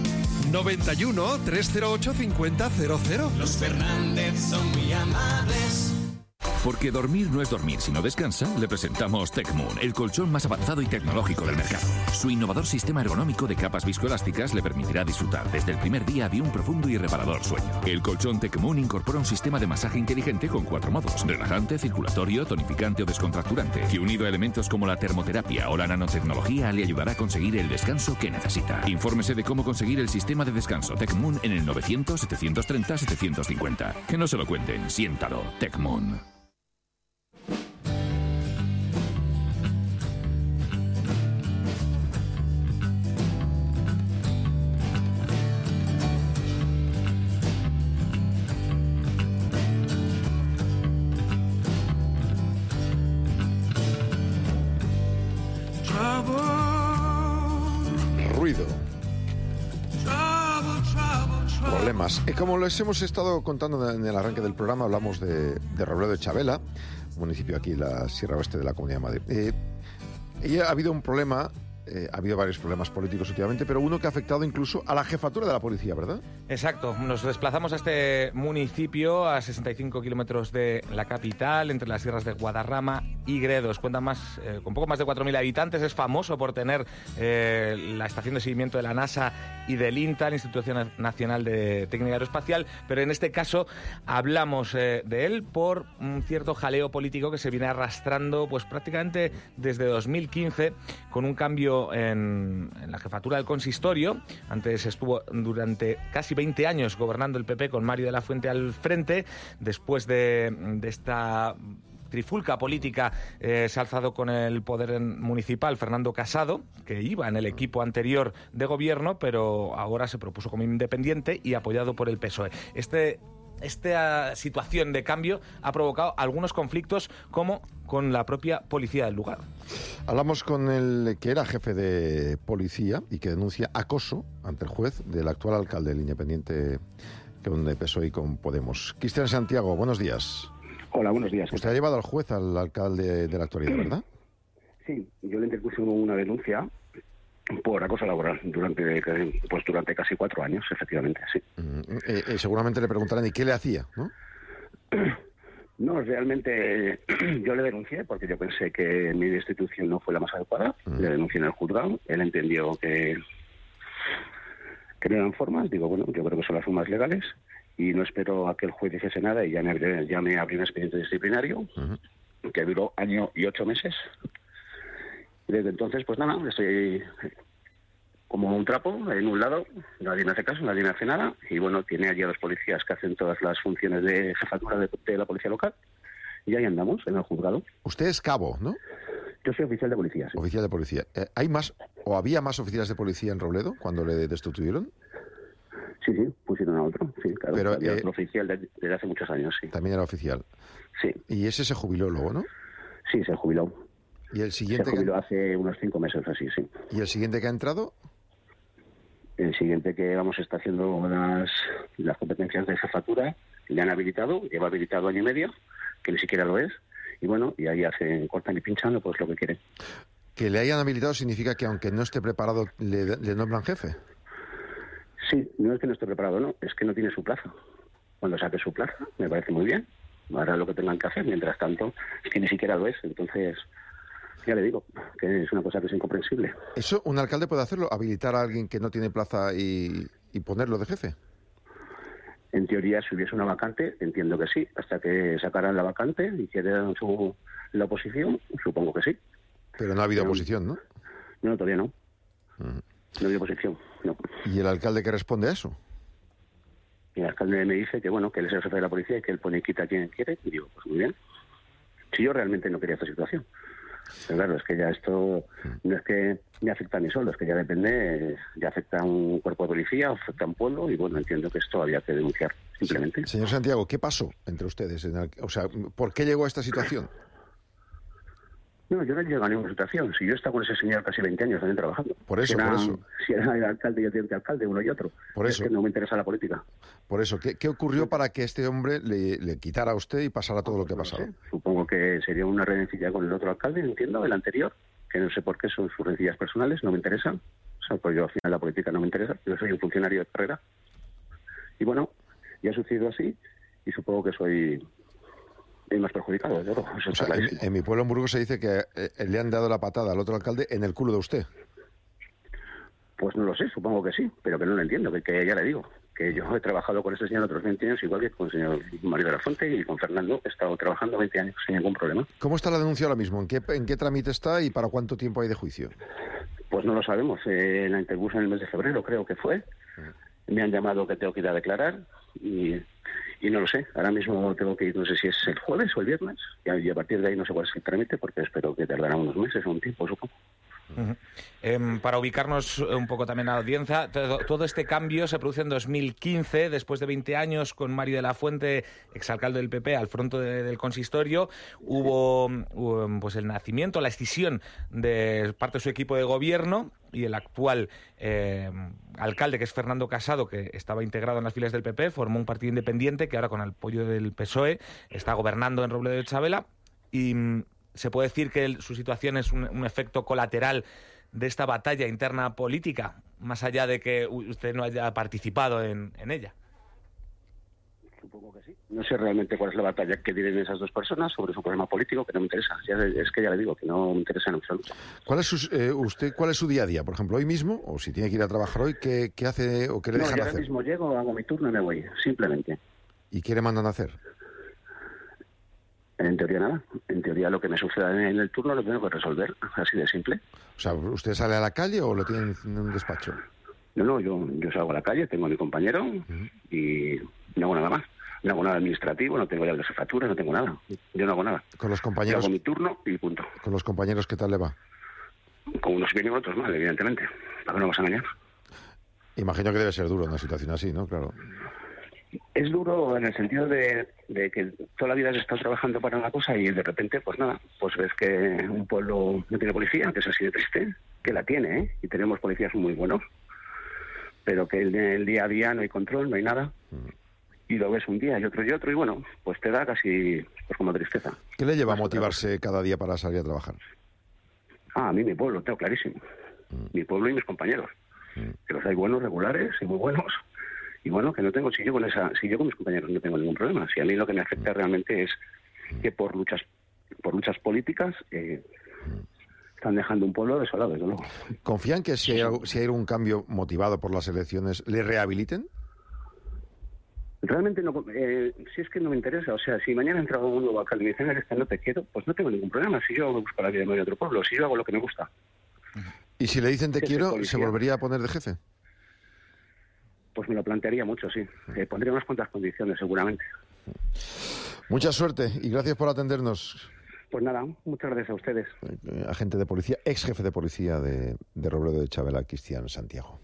Speaker 14: 91 308 5000.
Speaker 6: Los Fernández son muy amables.
Speaker 15: Porque dormir no es dormir si no descansa, le presentamos TecMoon, el colchón más avanzado y tecnológico del mercado. Su innovador sistema ergonómico de capas viscoelásticas le permitirá disfrutar desde el primer día de un profundo y reparador sueño. El colchón TecMoon incorpora un sistema de masaje inteligente con 4 modos: relajante, circulatorio, tonificante o descontracturante, que unido a elementos como la termoterapia o la nanotecnología le ayudará a conseguir el descanso que necesita. Infórmese de cómo conseguir el sistema de descanso TecMoon en el 900 730 750. Que no se lo cuenten, siéntalo. TecMoon.
Speaker 2: Ruido. Problemas. Como les hemos estado contando en el arranque del programa, hablamos de Robledo de Chabela, municipio aquí en la Sierra Oeste de la Comunidad de Madrid. Y ha habido un problema, ha habido varios problemas políticos últimamente, pero uno que ha afectado incluso a la jefatura de la policía, ¿verdad?
Speaker 4: Exacto. Nos desplazamos a este municipio a 65 kilómetros de la capital, entre las sierras de Guadarrama y Gredos. Cuenta con poco más de 4.000 habitantes. Es famoso por tener la estación de seguimiento de la NASA y del INTA, el Instituto Nacional de Técnica Aeroespacial, pero en este caso hablamos de él por un cierto jaleo político que se viene arrastrando pues prácticamente desde 2015, con un cambio cambio en la jefatura del consistorio. Antes estuvo durante casi 20 años gobernando el PP con Mario de la Fuente al frente. Después de esta trifulca política se ha alzado con el poder municipal Fernando Casado, que iba en el equipo anterior de gobierno, pero ahora se propuso como independiente y apoyado por el PSOE. Esta situación de cambio ha provocado algunos conflictos, como con la propia policía del lugar.
Speaker 2: Hablamos con el que era jefe de policía y que denuncia acoso ante el juez del actual alcalde del Independiente, con el PSOE y con Podemos. Cristian Santiago, buenos días.
Speaker 16: Hola, buenos días.
Speaker 2: Usted ha llevado al juez al alcalde de la actualidad, ¿verdad?
Speaker 16: Sí, yo le interpuse una denuncia por acoso laboral durante casi 4 años, efectivamente, sí.
Speaker 2: Seguramente le preguntarán, ¿y qué le hacía, no?
Speaker 16: No, realmente yo le denuncié porque yo pensé que mi destitución no fue la más adecuada. Le denuncié en el juzgado. Él entendió que no eran formas. Digo, bueno, yo creo que son las formas legales. Y no espero a que el juez dijese nada y ya me abrió un expediente disciplinario que duró 1 año y 8 meses. Y desde entonces, pues nada, estoy como un trapo en un lado, nadie me hace caso, nadie me hace nada, y bueno, tiene allí a los policías que hacen todas las funciones de jefatura de la policía local, y ahí andamos, en el juzgado.
Speaker 2: Usted es cabo, ¿no?
Speaker 16: Yo soy oficial de policía, sí.
Speaker 2: Oficial de policía. ¿Hay más o había más oficiales de policía en Robledo cuando le destituyeron?
Speaker 16: Sí, pusieron a otro, sí, claro.
Speaker 2: Pero
Speaker 16: otro oficial desde hace muchos años, sí.
Speaker 2: También era oficial.
Speaker 16: Sí.
Speaker 2: Y ese se jubiló luego, ¿no?
Speaker 16: Sí, se jubiló.
Speaker 2: ¿Y el siguiente?
Speaker 16: Se jubiló hace unos 5 meses, así, sí.
Speaker 2: ¿Y el siguiente que ha entrado?
Speaker 16: El siguiente que está haciendo las competencias de jefatura, le han habilitado, lleva habilitado 1 año y medio, que ni siquiera lo es, y bueno, y ahí cortan y pinchan pues lo que quieren.
Speaker 2: ¿Que le hayan habilitado significa que aunque no esté preparado le nombran jefe?
Speaker 16: Sí, no es que no esté preparado, no, es que no tiene su plaza. Cuando saque su plaza, me parece muy bien, hará lo que tengan que hacer, mientras tanto, es que ni siquiera lo es, entonces, ya le digo, que es una cosa que es incomprensible.
Speaker 2: ¿Eso un alcalde puede hacerlo? ¿Habilitar a alguien que no tiene plaza y ponerlo de jefe?
Speaker 16: En teoría, si hubiese una vacante, entiendo que sí, hasta que sacaran la vacante y hicieran la oposición, supongo que sí.
Speaker 2: Pero no ha habido oposición, ¿no?
Speaker 16: No, todavía no. No hay oposición, no.
Speaker 2: ¿Y el alcalde qué responde a eso?
Speaker 16: Y el alcalde me dice que bueno, que él es el jefe de la policía y que él pone y quita a quien quiere. Y digo, pues muy bien. Si yo realmente no quería esta situación. Pero claro, es que ya esto no es que me afecta a mí solo, es que ya depende, ya afecta a un cuerpo de policía, afecta a un pueblo y bueno, entiendo que esto había que denunciar, simplemente.
Speaker 2: Sí. Señor Santiago, ¿qué pasó entre ustedes? O sea, ¿por qué llegó a esta situación?
Speaker 16: No, yo no llego a ninguna situación. Si yo he estado con ese señor casi 20 años también trabajando.
Speaker 2: Por eso.
Speaker 16: Si era el alcalde y el teniente alcalde, uno y otro.
Speaker 2: Por eso.
Speaker 16: Es que no me interesa la política.
Speaker 2: Por eso. ¿Qué ocurrió para que este hombre le quitara a usted y pasara todo lo que ha pasado?
Speaker 16: No sé. Supongo que sería una rencilla con el otro alcalde, entiendo, el anterior, que no sé por qué son sus rencillas personales, no me interesan. O sea, pues yo al final la política no me interesa. Yo soy un funcionario de carrera. Y bueno, ya ha sucedido así y supongo que soy el más perjudicado.
Speaker 2: O sea, en mi pueblo, en Burgos, se dice que le han dado la patada al otro alcalde en el culo de usted.
Speaker 16: Pues no lo sé, supongo que sí, pero que no lo entiendo, que ya le digo, que yo he trabajado con este señor otros 20 años, igual que con el señor Mario de la Fuente y con Fernando, he estado trabajando 20 años sin ningún problema.
Speaker 2: ¿Cómo está la denuncia ahora mismo? ¿En qué trámite está y para cuánto tiempo hay de juicio?
Speaker 16: Pues no lo sabemos, la interpuse en el mes de febrero, creo que fue. Me han llamado que tengo que ir a declarar y no lo sé. Ahora mismo tengo que ir, no sé si es el jueves o el viernes, y a partir de ahí no sé cuál es el trámite, porque espero que tardará unos meses o un tiempo, supongo.
Speaker 4: Para ubicarnos un poco también a la audiencia, todo este cambio se produce en 2015, después de 20 años con Mario de la Fuente, exalcalde del PP, al frente del consistorio. Hubo pues el nacimiento, la escisión de parte de su equipo de gobierno, y el actual alcalde, que es Fernando Casado, que estaba integrado en las filas del PP, formó un partido independiente que ahora, con el apoyo del PSOE, está gobernando en Robledo de Chabela, y se puede decir que su situación es un efecto colateral de esta batalla interna política, más allá de que usted no haya participado en ella.
Speaker 16: Supongo que sí. No sé realmente cuál es la batalla que tienen esas dos personas sobre su problema político, que no me interesa. Es que ya le digo, que no me interesa en absoluto.
Speaker 2: ¿Cuál es su día a día? Por ejemplo, hoy mismo, o si tiene que ir a trabajar hoy, ¿qué hace o qué le dejan hacer?
Speaker 16: Ahora mismo llego, hago mi turno y me voy, simplemente.
Speaker 2: ¿Y qué le mandan a hacer?
Speaker 16: En teoría nada. En teoría lo que me suceda en el turno lo tengo que resolver, así de simple.
Speaker 2: O sea, ¿usted sale a la calle o lo tiene en un despacho?
Speaker 16: No, yo salgo a la calle, tengo a mi compañero y no hago nada más. No hago nada administrativo, no tengo ya de jefatura, no tengo nada. Yo no hago nada.
Speaker 2: Con los compañeros.
Speaker 16: Yo hago mi turno y punto.
Speaker 2: Con los compañeros, ¿qué tal le va?
Speaker 16: Con unos bien y con otros mal, evidentemente. ¿Para qué no vamos a engañar?
Speaker 2: Imagino que debe ser duro una situación así, ¿no? Claro.
Speaker 16: Es duro en el sentido de que toda la vida has estado trabajando para una cosa y de repente, pues nada, pues ves que un pueblo no tiene policía, que es así de triste, que la tiene, ¿eh? Y tenemos policías muy buenos, pero que el día a día no hay control, no hay nada. Y lo ves un día y otro, y bueno, pues te da casi pues como tristeza.
Speaker 2: ¿Qué le lleva a motivarse cada día para salir a trabajar?
Speaker 16: A mí mi pueblo, tengo clarísimo. Mi pueblo y mis compañeros. Que los hay buenos, regulares y muy buenos. Y bueno, que no tengo, si yo con mis compañeros no tengo ningún problema. Si a mí lo que me afecta realmente es que por luchas políticas están dejando un pueblo desolado, desde luego.
Speaker 2: ¿Confían que si hay un cambio motivado por las elecciones, le rehabiliten?
Speaker 16: Realmente no, si es que no me interesa, o sea, si mañana entra un nuevo alcalde y me dicen no te quiero, pues no tengo ningún problema, si yo busco la vida en otro pueblo, si yo hago lo que me gusta.
Speaker 2: ¿Y si le dicen te quiero, se volvería a poner de jefe?
Speaker 16: Pues me lo plantearía mucho, sí. Pondría unas cuantas condiciones, seguramente.
Speaker 2: Mucha suerte y gracias por atendernos.
Speaker 16: Pues nada, muchas gracias a ustedes.
Speaker 2: Agente de policía, ex jefe de policía de Robledo de Chabela, Cristian Santiago.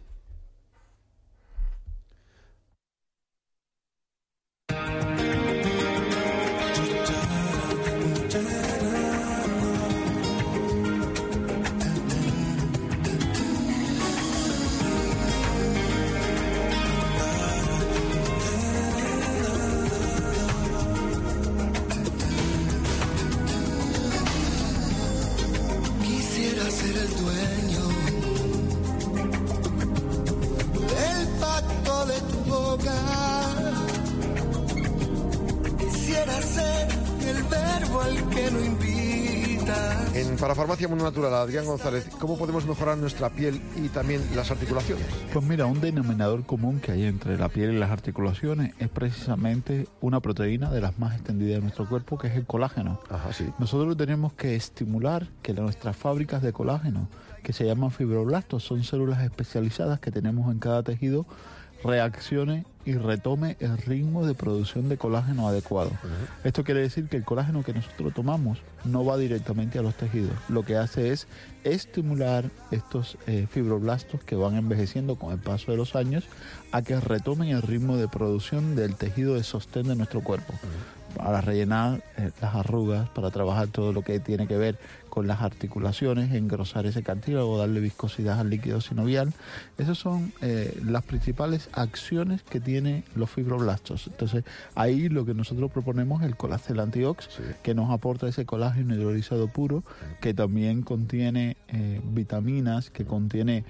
Speaker 2: En Parafarmacia Mundo Natural, Adrián González, ¿cómo podemos mejorar nuestra piel y también las articulaciones?
Speaker 17: Pues mira, un denominador común que hay entre la piel y las articulaciones es precisamente una proteína de las más extendidas de nuestro cuerpo, que es el colágeno.
Speaker 2: Ajá, sí.
Speaker 17: Nosotros tenemos que estimular que nuestras fábricas de colágeno, que se llaman fibroblastos, son células especializadas que tenemos en cada tejido, reaccione y retome el ritmo de producción de colágeno adecuado. Esto quiere decir que el colágeno que nosotros tomamos no va directamente a los tejidos. Lo que hace es estimular estos fibroblastos que van envejeciendo con el paso de los años a que retomen el ritmo de producción del tejido de sostén de nuestro cuerpo. Para rellenar las arrugas, para trabajar todo lo que tiene que ver con las articulaciones, engrosar ese cartílago, darle viscosidad al líquido sinovial. Esas son las principales acciones que tienen los fibroblastos. Entonces, ahí lo que nosotros proponemos es el Colacel Antiox, que nos aporta ese colágeno hidrolizado puro, que también contiene vitaminas, que contiene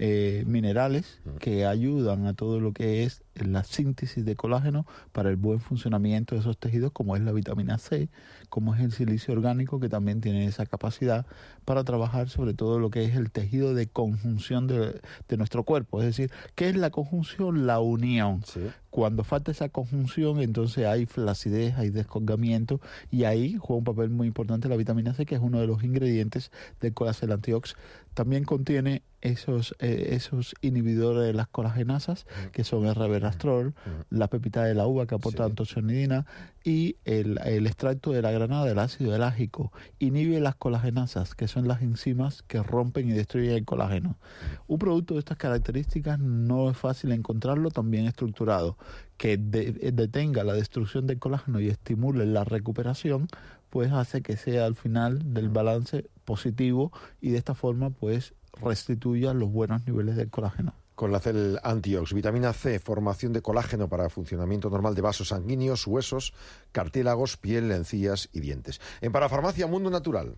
Speaker 17: minerales que ayudan a todo lo que es la síntesis de colágeno para el buen funcionamiento de esos tejidos, como es la vitamina C, como es el silicio orgánico, que también tiene esa capacidad para trabajar sobre todo lo que es el tejido de conjunción de nuestro cuerpo. Es decir, ¿qué es la conjunción? La unión. Cuando falta esa conjunción, entonces hay flacidez, hay descolgamiento, y ahí juega un papel muy importante la vitamina C, que es uno de los ingredientes del Colacel Antiox. También contiene esos inhibidores de las colagenasas, que son el resveratrol, la pepita de la uva, que aporta antocianidina, y el extracto de la granada del ácido elágico. Inhibe las colagenasas, que son las enzimas que rompen y destruyen el colágeno. Un producto de estas características no es fácil encontrarlo, también estructurado, que detenga la destrucción del colágeno y estimule la recuperación, pues hace que sea al final del balance positivo, y de esta forma pues restituya los buenos niveles del colágeno.
Speaker 2: Colacel Antiox, vitamina C, formación de colágeno para funcionamiento normal de vasos sanguíneos, huesos, cartílagos, piel, encías y dientes. En Parafarmacia Mundo Natural.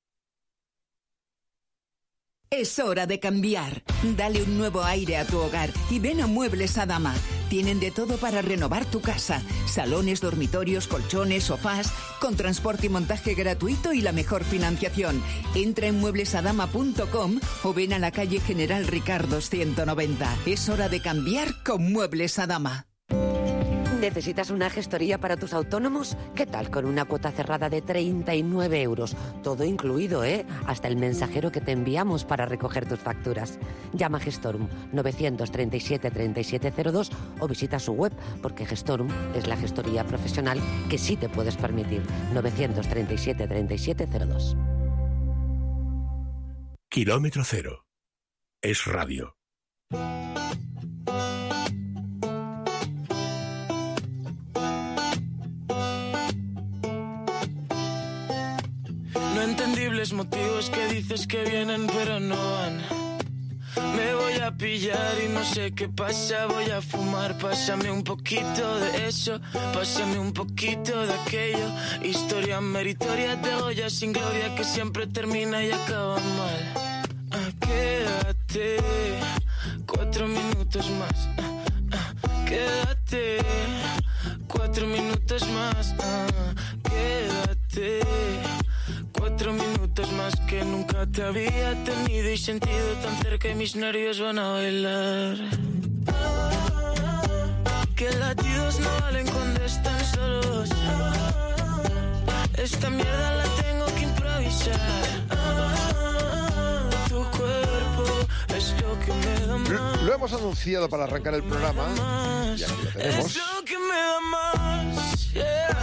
Speaker 18: Es hora de cambiar. Dale un nuevo aire a tu hogar y ven a Muebles Adama. Tienen de todo para renovar tu casa. Salones, dormitorios, colchones, sofás, con transporte y montaje gratuito y la mejor financiación. Entra en mueblesadama.com o ven a la calle General Ricardo 190. Es hora de cambiar con Muebles Adama.
Speaker 19: ¿Necesitas una gestoría para tus autónomos? ¿Qué tal con una cuota cerrada de 39 euros? Todo incluido, ¿eh? Hasta el mensajero que te enviamos para recoger tus facturas. Llama a Gestorum 937 3702 o visita su web, porque Gestorum es la gestoría profesional que sí te puedes permitir. 937 3702.
Speaker 1: Kilómetro Cero. Es radio.
Speaker 20: No entendibles motivos que dices que vienen pero no van. Me voy a pillar y no sé qué pasa, voy a fumar, pásame un poquito de eso, pásame un poquito de aquello. Historia meritoria de olla sin gloria que siempre termina y acaba mal. Quédate 4 minutos más. Quédate 4 minutos más. Quédate 4 minutos más, que nunca te había tenido y sentido tan cerca y mis nervios van a bailar. Que latidos no valen cuando están solos. Esta mierda la tengo que improvisar. Tu cuerpo es lo que me da más.
Speaker 2: Lo hemos anunciado para arrancar el programa y aquí lo tenemos.
Speaker 20: Es lo que me da más, yeah.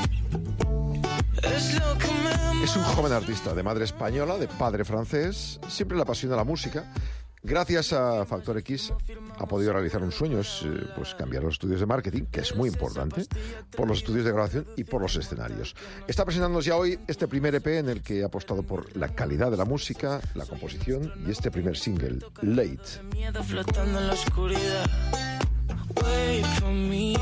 Speaker 20: Es lo que me da más.
Speaker 2: Es un joven artista de madre española, de padre francés. Siempre le apasiona la música. Gracias a Factor X ha podido realizar un sueño, es pues cambiar los estudios de marketing, que es muy importante, por los estudios de grabación y por los escenarios. Está presentándonos ya hoy este primer EP en el que ha apostado por la calidad de la música, la composición y este primer single, Late.
Speaker 20: Miedo flotando en la oscuridad. Wait for me.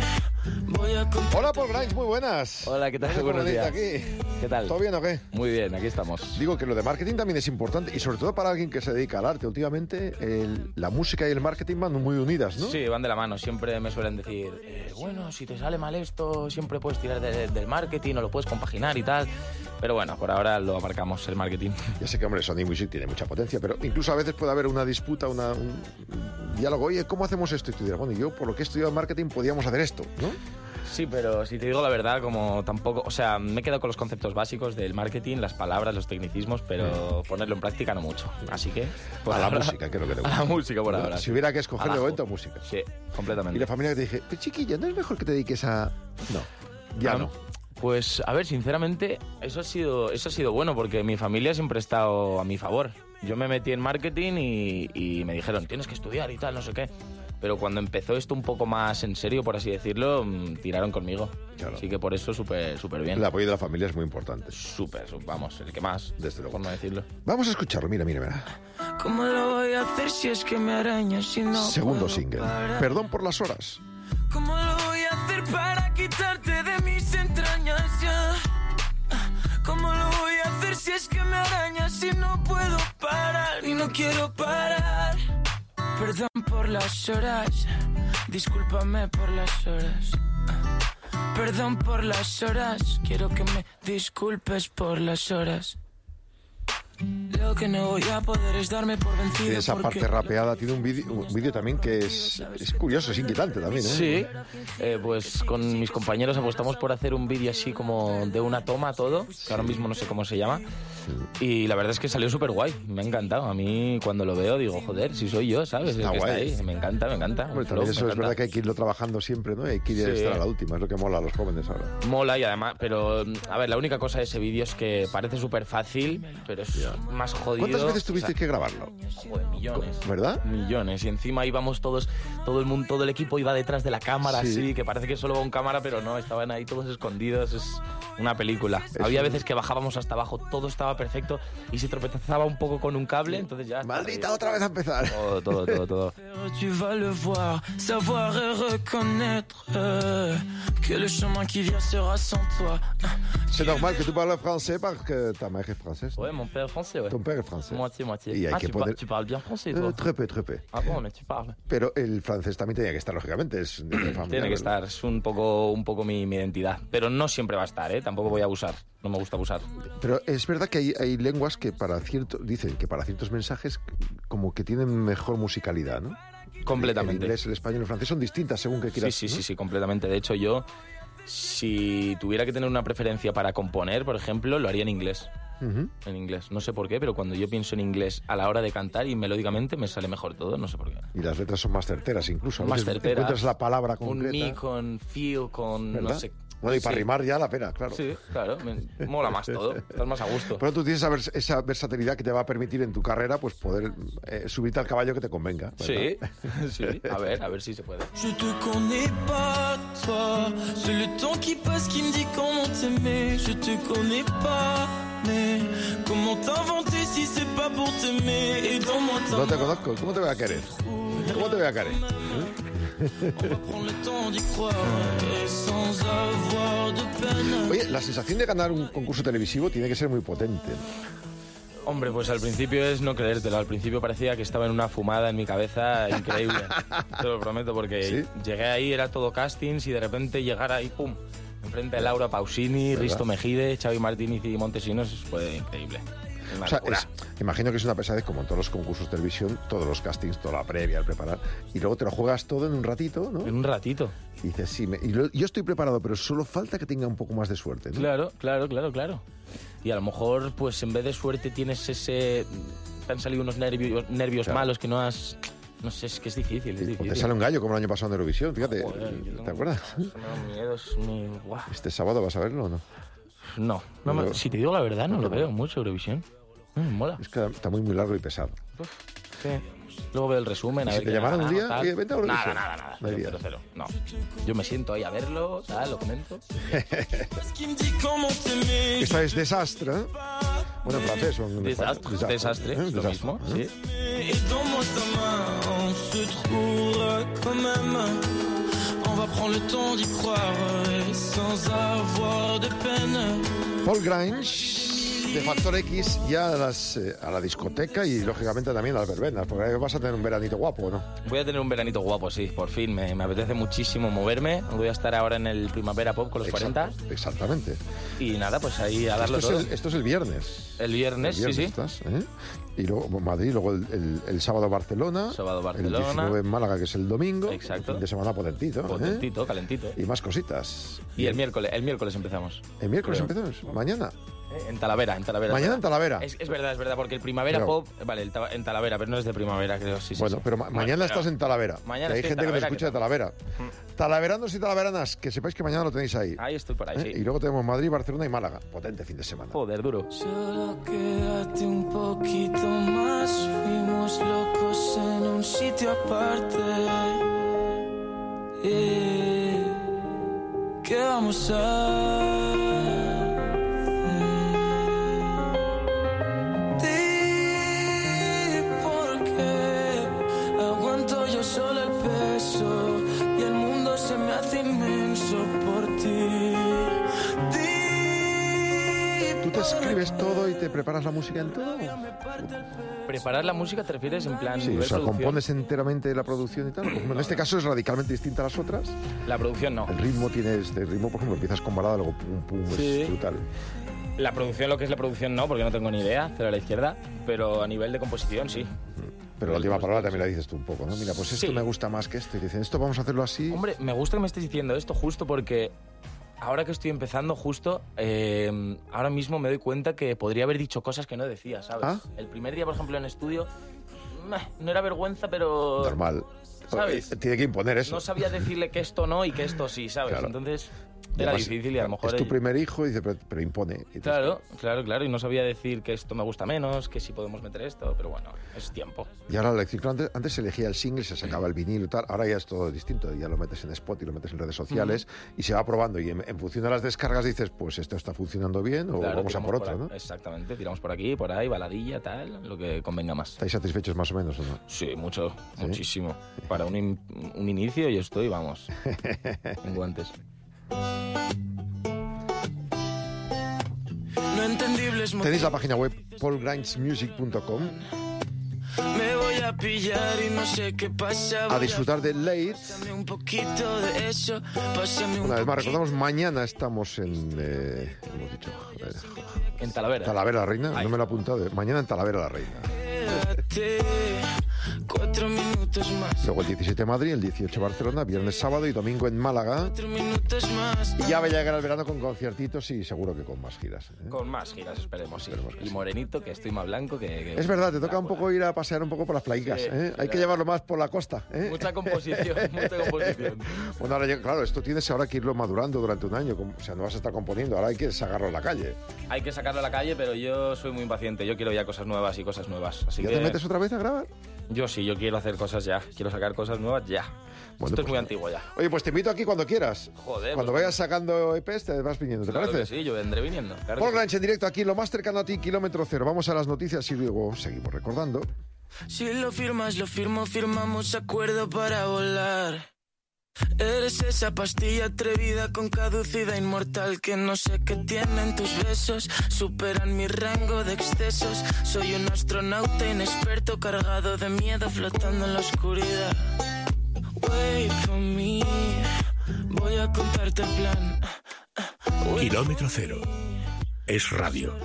Speaker 2: Hola, Paul Grimes, muy buenas.
Speaker 21: Hola, ¿qué tal? Buenos días.
Speaker 2: Aquí.
Speaker 21: ¿Qué tal?
Speaker 2: ¿Todo bien o qué?
Speaker 21: Muy bien, aquí estamos.
Speaker 2: Digo que lo de marketing también es importante y sobre todo para alguien que se dedica al arte. Últimamente la música y el marketing van muy unidas, ¿no?
Speaker 21: Sí, van de la mano. Siempre me suelen decir, bueno, si te sale mal esto, siempre puedes tirar del marketing o lo puedes compaginar y tal. Pero bueno, por ahora lo aparcamos, el marketing.
Speaker 2: Ya sé que, hombre, Sony Music tiene mucha potencia, pero incluso a veces puede haber una disputa, un diálogo. Oye, ¿cómo hacemos esto? Y tú dirás, bueno, yo por lo que he estudiado marketing podíamos hacer esto, ¿no?
Speaker 21: Sí, pero si te digo la verdad, como tampoco... O sea, me he quedado con los conceptos básicos del marketing, las palabras, los tecnicismos, pero ponerlo en práctica no mucho. Así que...
Speaker 2: A la música, que es lo que te gusta.
Speaker 21: A la música por ahora.
Speaker 2: Si hubiera que escoger de momento, música.
Speaker 21: Sí, completamente.
Speaker 2: Y la familia que te dije, pues chiquilla, ¿no es mejor que te dediques a...? No, ya no.
Speaker 21: Pues, a ver, sinceramente, eso ha sido bueno, porque mi familia siempre ha estado a mi favor. Yo me metí en marketing y me dijeron, tienes que estudiar y tal, no sé qué. Pero cuando empezó esto un poco más en serio, por así decirlo, tiraron conmigo. Claro. Así que por eso súper bien.
Speaker 2: El apoyo de la familia es muy importante.
Speaker 21: Súper, vamos, el que más,
Speaker 2: desde luego,
Speaker 21: por no decirlo.
Speaker 2: Vamos a escucharlo, mira.
Speaker 20: ¿Cómo lo voy a hacer si es que me arañas si no
Speaker 2: Segundo single, Perdón por las horas.
Speaker 20: ¿Cómo lo voy a hacer para quitarte de mis entrañas ya? ¿Cómo lo voy a hacer si es que me arañas si no puedo parar y no quiero parar? Perdón por las horas, discúlpame por las horas. Perdón por las horas, quiero que me disculpes por las horas. Lo que no voy a poder es darme por vencido.
Speaker 2: Y esa parte rapeada tiene un vídeo también que es curioso, es inquietante también, ¿eh?
Speaker 21: Sí, pues con mis compañeros apostamos por hacer un vídeo así como de una toma todo, que ahora mismo no sé cómo se llama. Y la verdad es que salió súper guay, me ha encantado. A mí cuando lo veo digo, joder, si soy yo, ¿sabes?
Speaker 2: Está
Speaker 21: el que
Speaker 2: guay.
Speaker 21: Está ahí. Me encanta.
Speaker 2: Bueno, también eso es verdad que hay que irlo trabajando siempre, ¿no? Hay que ir a estar a la última, es lo que mola a los jóvenes ahora.
Speaker 21: Mola y además, pero a ver, la única cosa de ese vídeo es que parece súper fácil, pero es más jodido.
Speaker 2: ¿Cuántas veces tuviste que grabarlo?
Speaker 21: Joder, millones.
Speaker 2: ¿Verdad?
Speaker 21: Millones. Y encima íbamos todos, todo el mundo, todo el equipo iba detrás de la cámara,
Speaker 2: Sí.
Speaker 21: así, que parece que solo va un cámara, pero no, estaban ahí todos escondidos. Es una película. Había veces que bajábamos hasta abajo, todo estaba perfecto y se tropezaba un poco con un cable, entonces ya...
Speaker 2: Maldita, otra vez a empezar.
Speaker 21: Todo.
Speaker 20: Tu vas le voir, savoir et reconnaître que le chemin qui vient sera sans toi.
Speaker 2: C'est normal que tu parles français parce que ta mère est française.
Speaker 21: Ouais, mon père est français, ouais.
Speaker 2: Ton père est français.
Speaker 21: Moitié.
Speaker 2: Y hay que poner...
Speaker 21: tu parles bien français, toi.
Speaker 2: Très peu.
Speaker 21: Ah bon, mais tu parles.
Speaker 2: Pero el francés también tenía que estar, lógicamente. Es de familia,
Speaker 21: Tiene que estar, es un poco mi identidad. Pero no siempre va a estar, ¿eh? Tampoco voy a abusar. No me gusta abusar.
Speaker 2: Pero es verdad que hay lenguas que dicen que para ciertos mensajes como que tienen mejor musicalidad, ¿no?
Speaker 21: Completamente.
Speaker 2: El inglés, el español y el francés son distintas según que quieras.
Speaker 21: Sí, completamente. De hecho, yo, si tuviera que tener una preferencia para componer, por ejemplo, lo haría en inglés. En inglés. No sé por qué, pero cuando yo pienso en inglés a la hora de cantar y melódicamente me sale mejor todo, no sé por qué.
Speaker 2: Y las letras son más certeras incluso.
Speaker 21: Más certeras.
Speaker 2: Encuentras la palabra concreta.
Speaker 21: Un me, con feel, con
Speaker 2: ¿verdad?
Speaker 21: No sé.
Speaker 2: Bueno, y para rimar ya la pena, claro.
Speaker 21: Sí, claro, me mola más todo, estás más a gusto.
Speaker 2: Pero tú tienes esa versatilidad que te va a permitir en tu carrera pues poder subirte al caballo que te convenga, ¿verdad?
Speaker 21: Sí, a ver si se puede.
Speaker 20: Je te connais pas, toi. C'est le temps qui passe qui me dit comment t'aimer. Je te connais pas, mais comment t'inventer si c'est pas pour t'aimer. Et dans moi
Speaker 2: no te conozco, ¿cómo te voy a querer? ¿Cómo te voy a querer? Oye, la sensación de ganar un concurso televisivo tiene que ser muy potente.
Speaker 21: Hombre, pues al principio es no creértelo. Al principio parecía que estaba en una fumada en mi cabeza increíble. Te lo prometo, porque llegué ahí, era todo castings y de repente llegar ahí, ¡pum! Enfrente de Laura Pausini, ¿verdad? Risto Mejide, Xavi Martínez y Montesinos, fue increíble.
Speaker 2: O sea, imagino que es una pesadez como en todos los concursos de televisión, todos los castings, toda la previa, el preparar, y luego te lo juegas todo en un ratito, ¿no?
Speaker 21: En un ratito.
Speaker 2: Y dices, sí, yo estoy preparado, pero solo falta que tenga un poco más de suerte, ¿no?
Speaker 21: Claro. Y a lo mejor, pues en vez de suerte tienes ese... Te han salido unos nervios malos que no has... No sé, es que es difícil.
Speaker 2: O te sale un gallo como el año pasado en Eurovisión, fíjate.
Speaker 21: Joder,
Speaker 2: ¿te acuerdas?
Speaker 21: Me da miedo, es muy...
Speaker 2: ¿Este sábado vas a verlo o no?
Speaker 21: No, si te digo la verdad, no lo veo mucho Eurovisión. Me mola.
Speaker 2: Es que está muy largo y pesado.
Speaker 21: Sí. Luego veo el resumen.
Speaker 2: ¿Y si te llamaran un día? Oye, vente a Eurovisión.
Speaker 21: Nada. Cero. No. Yo me siento ahí a verlo, lo comento.
Speaker 2: Esta es Desastre. Bueno, en francés.
Speaker 21: Desastre, lo mismo, sí.
Speaker 2: Paul Grange, de Factor X, ya a la discoteca y, lógicamente, también a las verbenas, porque ahí vas a tener un veranito guapo, ¿no?
Speaker 21: Voy a tener un veranito guapo, sí, por fin. Me apetece muchísimo moverme. Voy a estar ahora en el Primavera Pop con los 40.
Speaker 2: Exactamente.
Speaker 21: Y nada, pues ahí a darlo todo.
Speaker 2: Esto es el viernes.
Speaker 21: El viernes, sí.
Speaker 2: Estás, Y luego Madrid, luego el sábado Barcelona. El 19 en Málaga, que es el domingo.
Speaker 21: Exacto.
Speaker 2: El fin de semana potentito.
Speaker 21: Calentito.
Speaker 2: Y más cositas.
Speaker 21: Y el miércoles empezamos.
Speaker 2: ¿El miércoles empezamos? ¿Mañana?
Speaker 21: En Talavera.
Speaker 2: Mañana en Talavera.
Speaker 21: Es verdad, porque el Primavera Pop, vale, en Talavera, pero no es de primavera, creo. Sí,
Speaker 2: bueno, pero mañana estás en Talavera.
Speaker 21: Mañana
Speaker 2: hay gente que me escucha de Talavera. Talaveranos y talaveranas, que sepáis que mañana lo tenéis ahí.
Speaker 21: Ahí estoy por ahí, sí.
Speaker 2: Y luego tenemos Madrid, Barcelona y Málaga. Potente fin de semana.
Speaker 21: Joder, duro.
Speaker 20: Solo quédate un poquito más. Fuimos locos en un sitio aparte. ¿Qué vamos a...? Solo el peso y el mundo se me hace inmenso por ti.
Speaker 2: ¿Tú te escribes todo y te preparas la música en todo?
Speaker 21: ¿Preparar la música te refieres en plan?
Speaker 2: Sí, o sea, compones enteramente la producción y tal. En este caso es radicalmente distinta a las otras.
Speaker 21: La producción no.
Speaker 2: El ritmo por ejemplo, empiezas con balada, luego pum, es brutal.
Speaker 21: La producción, lo que es la producción no, porque no tengo ni idea, cero a la izquierda, pero a nivel de composición sí.
Speaker 2: Pero la última palabra también la dices tú un poco, ¿no? Mira, pues esto me gusta más que esto. Y dicen, esto vamos a hacerlo así.
Speaker 21: Hombre, me gusta que me estés diciendo esto justo porque ahora que estoy empezando justo, ahora mismo me doy cuenta que podría haber dicho cosas que no decía, ¿sabes? El primer día, por ejemplo, en estudio, no era vergüenza, pero...
Speaker 2: Normal.
Speaker 21: ¿Sabes?
Speaker 2: Tiene que imponer eso.
Speaker 21: No sabía decirle que esto no y que esto sí, ¿sabes? Claro. Entonces... Era difícil y a lo mejor...
Speaker 2: Es tu primer hijo y dice, pero impone.
Speaker 21: Claro. Y no sabía decir que esto me gusta menos, que sí podemos meter esto, pero bueno, es tiempo.
Speaker 2: Y ahora la elección, antes se elegía el single, se sacaba el vinilo y tal, ahora ya es todo distinto, ya lo metes en Spot y lo metes en redes sociales y se va probando y en función de las descargas dices, pues esto está funcionando bien o vamos a por otro, ¿no?
Speaker 21: Exactamente, tiramos por aquí, por ahí, baladilla, tal, lo que convenga más.
Speaker 2: ¿Estáis satisfechos más o menos o no?
Speaker 21: Sí, muchísimo. Para un inicio yo estoy, vamos, en guantes.
Speaker 2: Tenéis la página web paulgrangemusic.com.
Speaker 20: Me voy a pillar y no sé qué pasa.
Speaker 2: A disfrutar de Late. Una vez más, recordamos, mañana estamos en... hemos dicho...
Speaker 21: en Talavera.
Speaker 2: Talavera la Reina, no me lo he apuntado. Mañana en Talavera la Reina.
Speaker 20: 4 minutos. minutos más.
Speaker 2: Luego el 17 Madrid, el 18 Barcelona, viernes, sábado y domingo en Málaga.
Speaker 20: 4 minutos más.
Speaker 2: Y ya va a llegar el verano con conciertitos y seguro que con más giras.
Speaker 21: Con más giras, esperemos, sí. Y morenito, que estoy más blanco que
Speaker 2: Es verdad, te toca un poco ir a pasear un poco por las playas.
Speaker 21: Sí,
Speaker 2: Hay que llevarlo más por la costa.
Speaker 21: Mucha composición, mucha composición.
Speaker 2: Bueno, ahora claro, esto tienes ahora que irlo madurando durante un año. O sea, no vas a estar componiendo, ahora hay que sacarlo a la calle.
Speaker 21: Hay que sacarlo a la calle, pero yo soy muy impaciente. Yo quiero ya cosas nuevas y cosas nuevas. Así
Speaker 2: ¿Ya
Speaker 21: que...
Speaker 2: te metes otra vez a grabar?
Speaker 21: Yo sí, yo quiero hacer cosas ya. Quiero sacar cosas nuevas ya.
Speaker 2: Bueno,
Speaker 21: Esto
Speaker 2: pues
Speaker 21: es muy antiguo ya.
Speaker 2: Oye, pues te invito aquí cuando quieras.
Speaker 21: Joder.
Speaker 2: Cuando vayas sacando EPs te vas viniendo, ¿te
Speaker 21: Claro
Speaker 2: parece?
Speaker 21: que sí, yo vendré viniendo. Claro
Speaker 2: Paul
Speaker 21: que sí.
Speaker 2: Granch en directo aquí, lo más cercano a ti, kilómetro cero. Vamos a las noticias y luego seguimos recordando.
Speaker 20: Si lo firmas, lo firmo, firmamos acuerdo para volar. Eres esa pastilla atrevida con caducidad inmortal que no sé qué tienen tus besos, superan mi rango de excesos. Soy un astronauta inexperto cargado de miedo flotando en la oscuridad. Wait for me, voy a contarte el plan.
Speaker 1: Kilómetro cero. Es radio.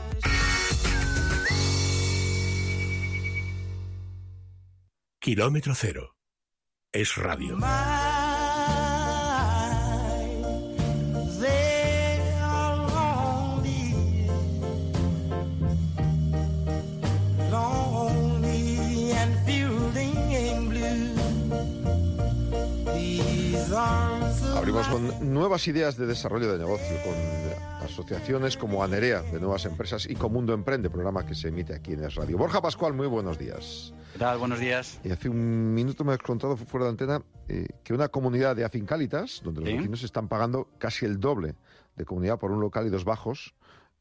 Speaker 1: Kilómetro cero. Es radio.
Speaker 2: Abrimos con nuevas ideas de desarrollo de negocio, con asociaciones como Anerea, de nuevas empresas, y Comundo Emprende, programa que se emite aquí en Es Radio. Borja Pascual, muy buenos días.
Speaker 5: ¿Qué tal? Buenos días.
Speaker 2: Y hace un minuto me has contado fuera de antena que una comunidad de Afincalitas, donde los vecinos están pagando casi el doble de comunidad por un local y dos bajos,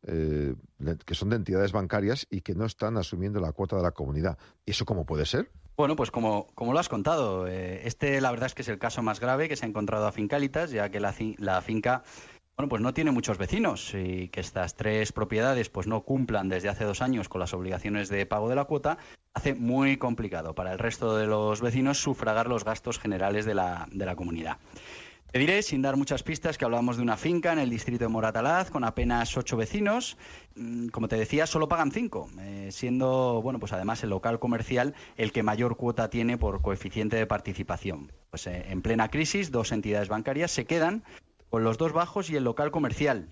Speaker 2: que son de entidades bancarias y que no están asumiendo la cuota de la comunidad. ¿Y eso cómo puede ser?
Speaker 5: Bueno, pues como lo has contado, la verdad es que es el caso más grave que se ha encontrado a Fincalitas, ya que la finca, bueno, pues no tiene muchos vecinos y que estas tres propiedades pues no cumplan desde hace 2 años con las obligaciones de pago de la cuota, hace muy complicado para el resto de los vecinos sufragar los gastos generales de la comunidad. Te diré, sin dar muchas pistas, que hablamos de una finca en el distrito de Moratalaz con apenas 8 vecinos. Como te decía, solo pagan 5, siendo, bueno, pues además el local comercial el que mayor cuota tiene por coeficiente de participación. Pues en plena crisis, 2 entidades bancarias se quedan con los 2 bajos y el local comercial.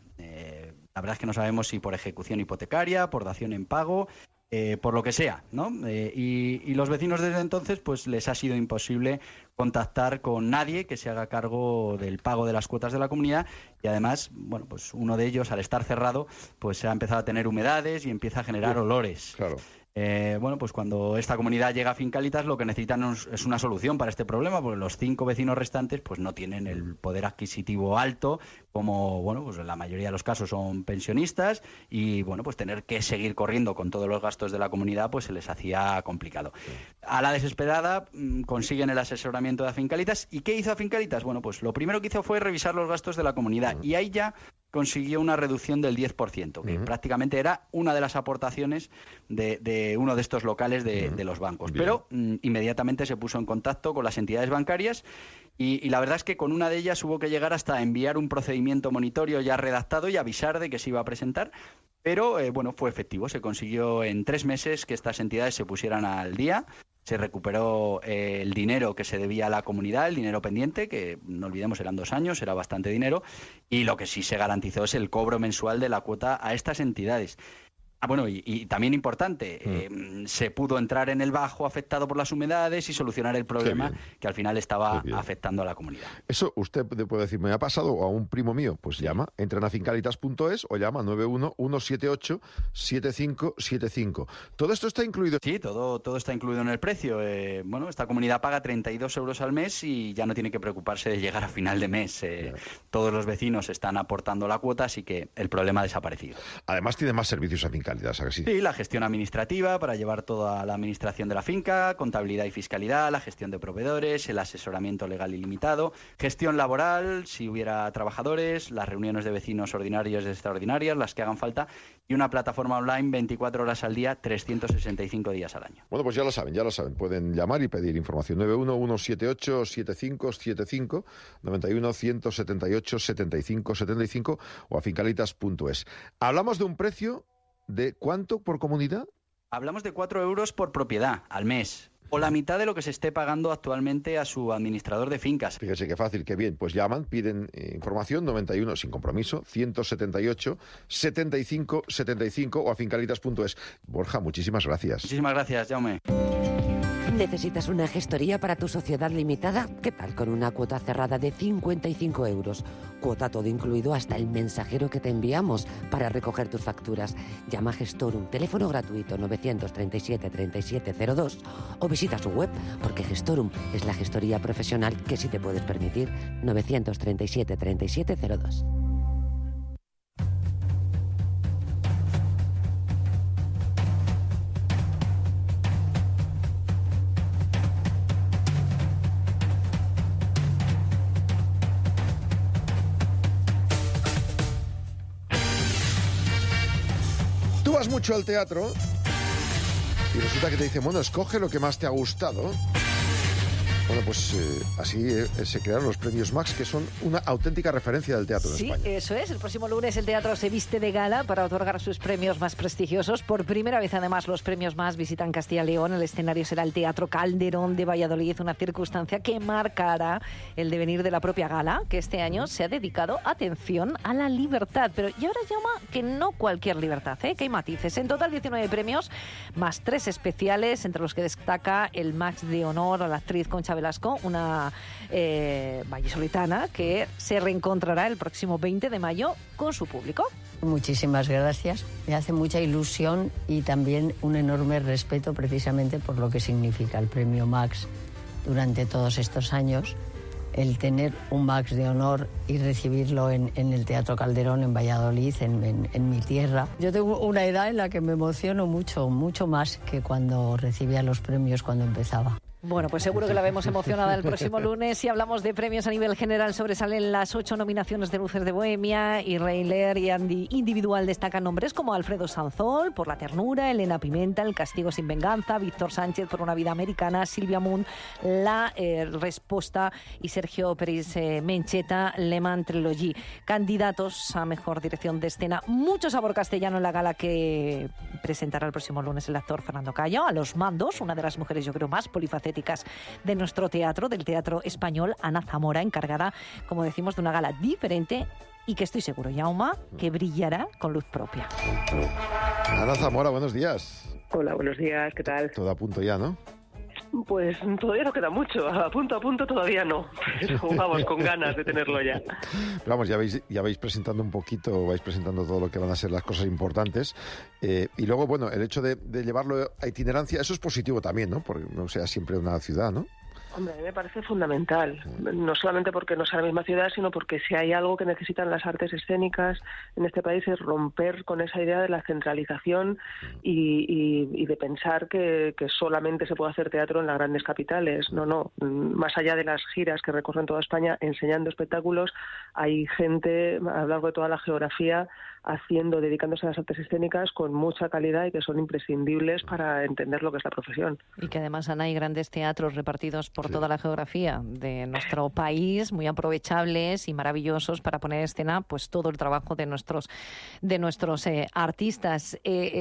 Speaker 5: La verdad es que no sabemos si por ejecución hipotecaria, por dación en pago, por lo que sea, ¿no? Y los vecinos desde entonces pues les ha sido imposible contactar con nadie que se haga cargo del pago de las cuotas de la comunidad, y además, bueno, pues uno de ellos, al estar cerrado, pues se ha empezado a tener humedades y empieza a generar olores.
Speaker 2: Claro.
Speaker 5: Bueno, pues cuando esta comunidad llega a Fincalitas, lo que necesitan es una solución para este problema, porque los 5 vecinos restantes pues no tienen el poder adquisitivo alto, como, bueno, pues en la mayoría de los casos son pensionistas, y bueno, pues tener que seguir corriendo con todos los gastos de la comunidad pues se les hacía complicado. A la desesperada consiguen el asesoramiento de Fincalitas. ¿Y qué hizo Fincalitas? Bueno, pues lo primero que hizo fue revisar los gastos de la comunidad, y ahí ya consiguió una reducción del 10%, que prácticamente era una de las aportaciones de uno de estos locales de los bancos. Bien. Pero inmediatamente se puso en contacto con las entidades bancarias y la verdad es que con una de ellas hubo que llegar hasta enviar un procedimiento monitorio ya redactado y avisar de que se iba a presentar. Pero, bueno, fue efectivo. Se consiguió en 3 meses que estas entidades se pusieran al día. Se recuperó el dinero que se debía a la comunidad, el dinero pendiente, que no olvidemos eran 2 años, era bastante dinero, y lo que sí se garantizó es el cobro mensual de la cuota a estas entidades. Bueno, y también importante, se pudo entrar en el bajo afectado por las humedades y solucionar el problema que al final estaba afectando a la comunidad.
Speaker 2: Eso usted puede decir, me ha pasado a un primo mío, pues llama, entra en afincalitas.es o llama 911787575. ¿Todo esto está incluido?
Speaker 5: Sí, todo está incluido en el precio. Bueno, esta comunidad paga 32 euros al mes y ya no tiene que preocuparse de llegar a final de mes. Todos los vecinos están aportando la cuota, así que el problema ha desaparecido.
Speaker 2: Además tiene más servicios Afincalitas.
Speaker 5: Sí, la gestión administrativa para llevar toda la administración de la finca, contabilidad y fiscalidad, la gestión de proveedores, el asesoramiento legal ilimitado, gestión laboral, si hubiera trabajadores, las reuniones de vecinos ordinarios y extraordinarias, las que hagan falta, y una plataforma online 24 horas al día, 365 días al año.
Speaker 2: Bueno, pues ya lo saben. Pueden llamar y pedir información. 911787575, 91-178-7575 o afincalitas.es. Hablamos de un precio ¿de cuánto por comunidad?
Speaker 5: Hablamos de 4 euros por propiedad al mes. o la mitad de lo que se esté pagando actualmente a su administrador de fincas.
Speaker 2: Fíjese qué fácil, qué bien. Pues llaman, piden información, 91 sin compromiso, 178 75 75 o a fincalitas.es. Borja, muchísimas gracias.
Speaker 5: Muchísimas gracias, Jaume.
Speaker 19: ¿Necesitas una gestoría para tu sociedad limitada? ¿Qué tal con una cuota cerrada de 55 euros? Cuota todo incluido hasta el mensajero que te enviamos para recoger tus facturas. Llama a Gestorum, teléfono gratuito 937 3702 o visita su web, porque Gestorum es la gestoría profesional que sí te puedes permitir. 937 3702.
Speaker 2: Tú vas mucho al teatro y resulta que te dicen, bueno, escoge lo que más te ha gustado. Bueno, pues así se crearon los premios Max, que son una auténtica referencia del teatro en España.
Speaker 3: Sí, eso es. El próximo lunes el teatro se viste de gala para otorgar sus premios más prestigiosos. Por primera vez, además, los premios Max visitan Castilla y León. El escenario será el Teatro Calderón de Valladolid, una circunstancia que marcará el devenir de la propia gala, que este año se ha dedicado, atención, a la libertad. Pero y ahora llama que no cualquier libertad, que hay matices. En total, 19 premios, más 3 especiales, entre los que destaca el Max de honor a la actriz Concha Velasco, una vallisoletana que se reencontrará el próximo 20 de mayo con su público.
Speaker 7: Muchísimas gracias. Me hace mucha ilusión y también un enorme respeto precisamente por lo que significa el premio Max durante todos estos años. El tener un Max de honor y recibirlo en el Teatro Calderón, en Valladolid, en mi tierra. Yo tengo una edad en la que me emociono mucho, mucho más que cuando recibía los premios cuando empezaba.
Speaker 3: Bueno, pues seguro que la vemos emocionada el próximo lunes. Si hablamos de premios a nivel general, sobresalen las 8 nominaciones de Luces de Bohemia y Reiler, y individual destacan nombres como Alfredo Sanzol por La ternura, Elena Pimenta, El castigo sin venganza, Víctor Sánchez por Una vida americana, Silvia Moon, La respuesta y Sergio Pérez Mencheta, Le Mans Trilogy. Candidatos a mejor dirección de escena. Mucho sabor castellano en la gala que presentará el próximo lunes el actor Fernando Cayo. A los mandos, una de las mujeres, yo creo, más polifacéticas de nuestro teatro, del teatro español, Ana Zamora, encargada, como decimos, de una gala diferente y que estoy seguro, Jaume, que brillará con luz propia.
Speaker 2: Ana Zamora, buenos días.
Speaker 22: Hola, buenos días, ¿qué tal?
Speaker 2: Todo a punto ya, ¿no?
Speaker 22: Pues todavía no queda mucho, a punto todavía no, pero vamos con ganas de tenerlo ya.
Speaker 2: Pero vamos, ya vais presentando un poquito, vais presentando todo lo que van a ser las cosas importantes, y luego, bueno, el hecho de llevarlo a itinerancia, eso es positivo también, ¿no? Porque no sea siempre una ciudad, ¿no?
Speaker 22: Hombre, a mí me parece fundamental, no solamente porque no sea la misma ciudad, sino porque si hay algo que necesitan las artes escénicas en este país es romper con esa idea de la centralización y de pensar que solamente se puede hacer teatro en las grandes capitales. No, más allá de las giras que recorren toda España enseñando espectáculos, hay gente a lo largo de toda la geografía dedicándose a las artes escénicas con mucha calidad y que son imprescindibles para entender lo que es la profesión.
Speaker 3: Y que además, Ana, hay grandes teatros repartidos por toda la geografía de nuestro país, muy aprovechables y maravillosos para poner en escena pues todo el trabajo de nuestros artistas.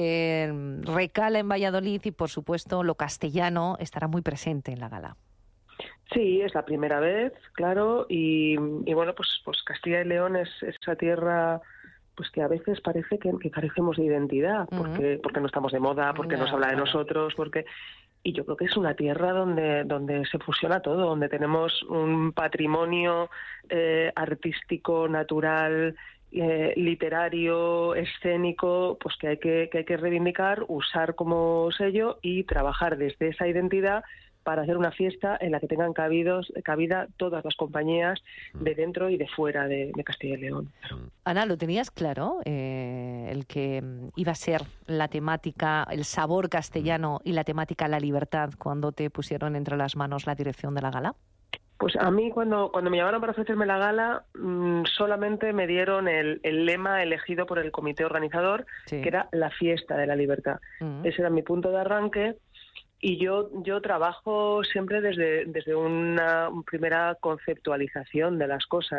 Speaker 3: Recala en Valladolid y, por supuesto, lo castellano estará muy presente en la gala.
Speaker 22: Sí, es la primera vez, claro, y bueno, pues Castilla y León es esa tierra pues que a veces parece que carecemos de identidad, porque no estamos de moda, porque no se habla de nosotros, y yo creo que es una tierra donde se fusiona todo, donde tenemos un patrimonio artístico, natural, literario, escénico, pues que hay que reivindicar, usar como sello y trabajar desde esa identidad para hacer una fiesta en la que tengan cabida todas las compañías de dentro y de fuera de Castilla y León.
Speaker 3: Ana, ¿lo tenías claro? El que iba a ser la temática, el sabor castellano y la temática la libertad cuando te pusieron entre las manos la dirección de la gala.
Speaker 22: Pues a mí cuando me llamaron para ofrecerme la gala, solamente me dieron el lema elegido por el comité organizador, que era la fiesta de la libertad. Ese era mi punto de arranque. Y yo trabajo siempre desde una primera conceptualización de las cosas.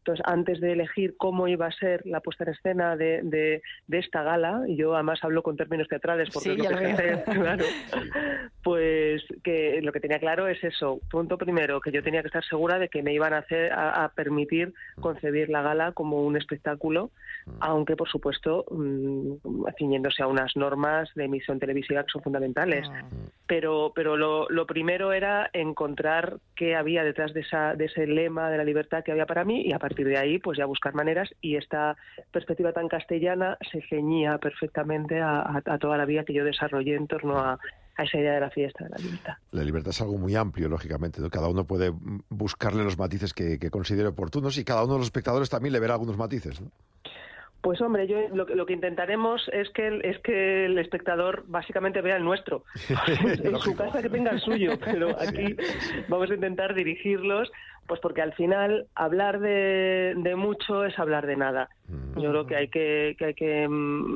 Speaker 22: Entonces, antes de elegir cómo iba a ser la puesta en escena de esta gala, y yo además hablo con términos teatrales porque es lo que sé hacer, claro, pues que lo que tenía claro es eso. Punto primero, que yo tenía que estar segura de que me iban a permitir concebir la gala como un espectáculo, aunque por supuesto ciñéndose a unas normas de emisión televisiva que son fundamentales. Pero lo primero era encontrar qué había detrás de ese lema de la libertad que había para mí, y a partir de ahí pues ya buscar maneras, y esta perspectiva tan castellana se ceñía perfectamente a toda la vida que yo desarrollé en torno a esa idea de la fiesta de la libertad.
Speaker 2: La libertad es algo muy amplio, lógicamente, ¿no? Cada uno puede buscarle los matices que considere oportunos, y cada uno de los espectadores también le verá algunos matices, ¿no?
Speaker 22: Pues hombre, yo lo que intentaremos es que el espectador básicamente vea el nuestro. En su casa que tenga el suyo, pero aquí vamos a intentar dirigirlos, pues porque al final hablar de mucho es hablar de nada. Yo creo que hay que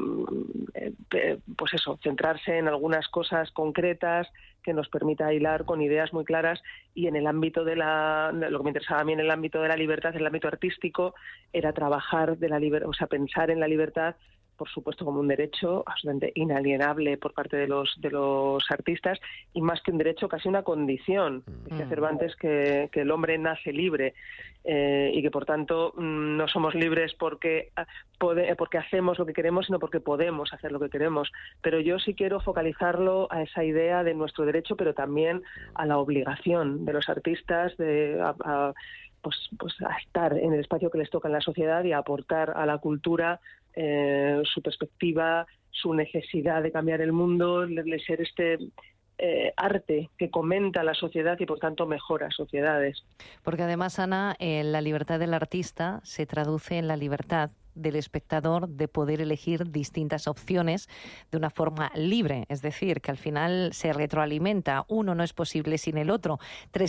Speaker 22: pues eso, centrarse en algunas cosas concretas que nos permita hilar con ideas muy claras, y en el ámbito lo que me interesaba a mí en el ámbito de la libertad, en el ámbito artístico, era trabajar o sea, pensar en la libertad, por supuesto, como un derecho absolutamente inalienable por parte de los artistas, y más que un derecho, casi una condición. Decía Cervantes que el hombre nace libre, y que por tanto no somos libres porque hacemos lo que queremos, sino porque podemos hacer lo que queremos. Pero yo sí quiero focalizarlo a esa idea de nuestro derecho, pero también a la obligación de los artistas pues a estar en el espacio que les toca en la sociedad y a aportar a la cultura su perspectiva, su necesidad de cambiar el mundo, de ser este arte que comenta la sociedad y por tanto mejora sociedades.
Speaker 3: Porque además, Ana, la libertad del artista se traduce en la libertad del espectador de poder elegir distintas opciones de una forma libre, es decir, que al final se retroalimenta, uno no es posible sin el otro.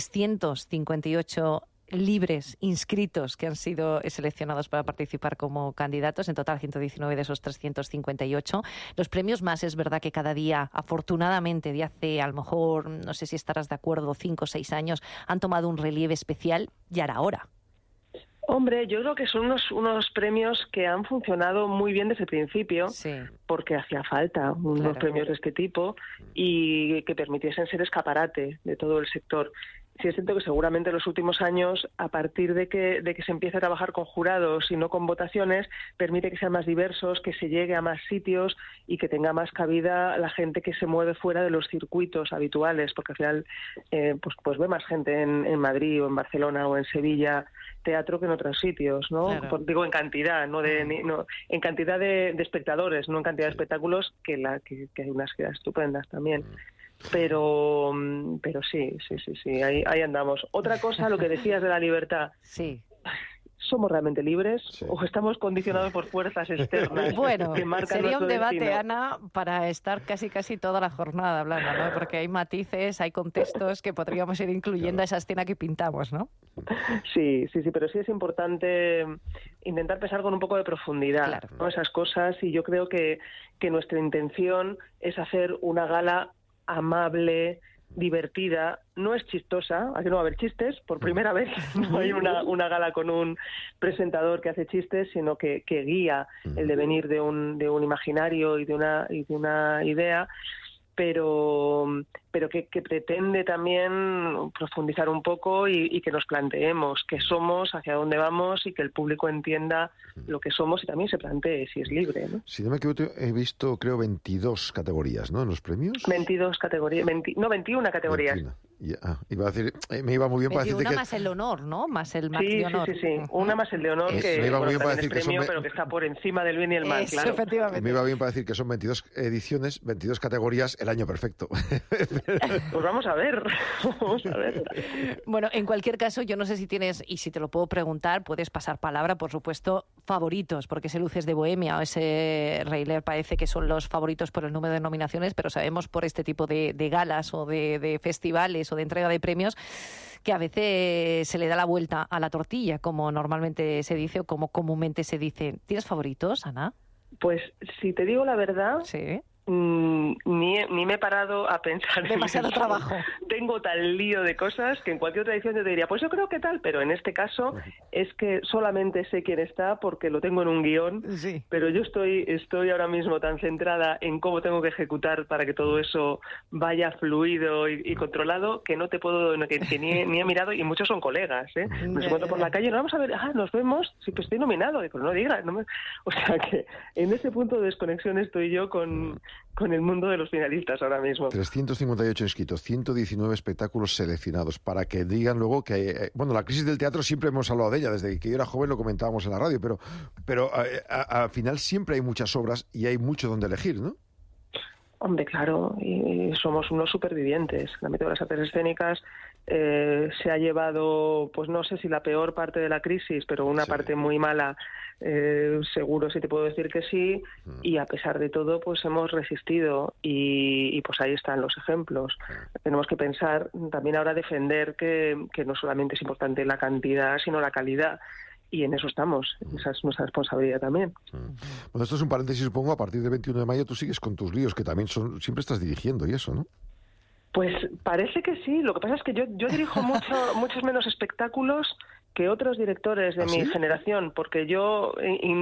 Speaker 3: 358 libres inscritos que han sido seleccionados para participar como candidatos, en total 119 de esos 358. Los premios más, es verdad que cada día, afortunadamente, de hace a lo mejor, no sé si estarás de acuerdo, 5 o 6 años, han tomado un relieve especial, ya era hora.
Speaker 22: Hombre, yo creo que son unos premios que han funcionado muy bien desde el principio, porque hacía falta unos premios de este tipo y que permitiesen ser escaparate de todo el sector. Sí es cierto que seguramente en los últimos años, a partir de que se empiece a trabajar con jurados y no con votaciones, permite que sean más diversos, que se llegue a más sitios y que tenga más cabida la gente que se mueve fuera de los circuitos habituales, porque al final pues ve más gente en Madrid o en Barcelona o en Sevilla teatro que en otros sitios, ¿no?
Speaker 3: Claro.
Speaker 22: Digo en cantidad, en cantidad de espectadores, no en cantidad de espectáculos, que hay unas que estupendas también. Pero sí, ahí andamos. Otra cosa, lo que decías de la libertad.
Speaker 3: Sí.
Speaker 22: ¿Somos realmente libres o estamos condicionados por fuerzas externas?
Speaker 3: Bueno,
Speaker 22: que marcan
Speaker 3: sería un
Speaker 22: nuestro
Speaker 3: debate,
Speaker 22: destino?
Speaker 3: Ana, para estar casi toda la jornada hablando, ¿no? Porque hay matices, hay contextos que podríamos ir incluyendo a esa escena que pintamos, ¿no?
Speaker 22: Sí, pero sí es importante intentar pensar con un poco de profundidad, ¿no? Esas cosas, y yo creo que nuestra intención es hacer una gala amable, divertida, no es chistosa, aquí no va a haber chistes, por primera vez no hay una gala con un presentador que hace chistes, sino que guía el devenir de un imaginario y de una idea, pero que pretende también profundizar un poco y que nos planteemos qué somos, hacia dónde vamos, y que el público entienda lo que somos y también se plantee si es libre, ¿no?
Speaker 2: Si no me equivoco, he visto, creo, 22 categorías, ¿no?, en los premios.
Speaker 22: 22 categorías, 21 categorías.
Speaker 2: 21. Iba a decir, me iba muy bien para decirte que...
Speaker 3: más el honor, ¿no? Más el Max
Speaker 22: Sí,
Speaker 3: de honor.
Speaker 22: sí. Una más el de honor, que
Speaker 2: me iba muy bien para decir
Speaker 22: es premio,
Speaker 2: que
Speaker 22: pero que está por encima del bien y el mal, claro.
Speaker 3: Efectivamente.
Speaker 2: Me iba bien para decir que son 22 ediciones, 22 categorías, el año perfecto.
Speaker 22: Pues vamos a ver.
Speaker 3: Bueno, en cualquier caso, yo no sé si tienes, y si te lo puedo preguntar, puedes pasar palabra, por supuesto, favoritos, porque ese Luces de Bohemia o ese Rey Lear parece que son los favoritos por el número de nominaciones, pero sabemos por este tipo de galas o de festivales o de entrega de premios que a veces se le da la vuelta a la tortilla, como normalmente se dice o como comúnmente se dice. ¿Tienes favoritos, Ana?
Speaker 22: Pues si te digo la verdad, ni me he parado a pensar
Speaker 3: demasiado
Speaker 22: en eso.
Speaker 3: Trabajo.
Speaker 22: Tengo tal lío de cosas que en cualquier otra edición yo te diría, pues yo creo que tal, pero en este caso es que solamente sé quién está porque lo tengo en un guión, pero yo estoy ahora mismo tan centrada en cómo tengo que ejecutar para que todo eso vaya fluido y controlado que no te puedo, que ni he mirado, y muchos son colegas, me encuentro por la calle, no vamos a ver, nos vemos, sí, pues estoy nominado, pero no digas, o sea que en ese punto de desconexión estoy yo con el mundo de los finalistas ahora mismo.
Speaker 2: 358 inscritos, 119 espectáculos seleccionados, para que digan luego que... bueno, la crisis del teatro siempre hemos hablado de ella, desde que yo era joven lo comentábamos en la radio, pero al final siempre hay muchas obras y hay mucho donde elegir, ¿no?
Speaker 22: Hombre, claro, y somos unos supervivientes. La mitad de las artes escénicas se ha llevado, pues no sé si la peor parte de la crisis, pero una parte muy mala, seguro sí te puedo decir que sí, y a pesar de todo, pues hemos resistido, y pues ahí están los ejemplos. Tenemos que pensar, también ahora defender que no solamente es importante la cantidad, sino la calidad. Y en eso estamos, esa es nuestra responsabilidad también.
Speaker 2: Bueno, esto es un paréntesis, supongo, a partir del 21 de mayo tú sigues con tus líos, que también siempre estás dirigiendo y eso, ¿no?
Speaker 22: Pues parece que sí, lo que pasa es que yo dirijo muchos menos espectáculos que otros directores de mi generación, porque yo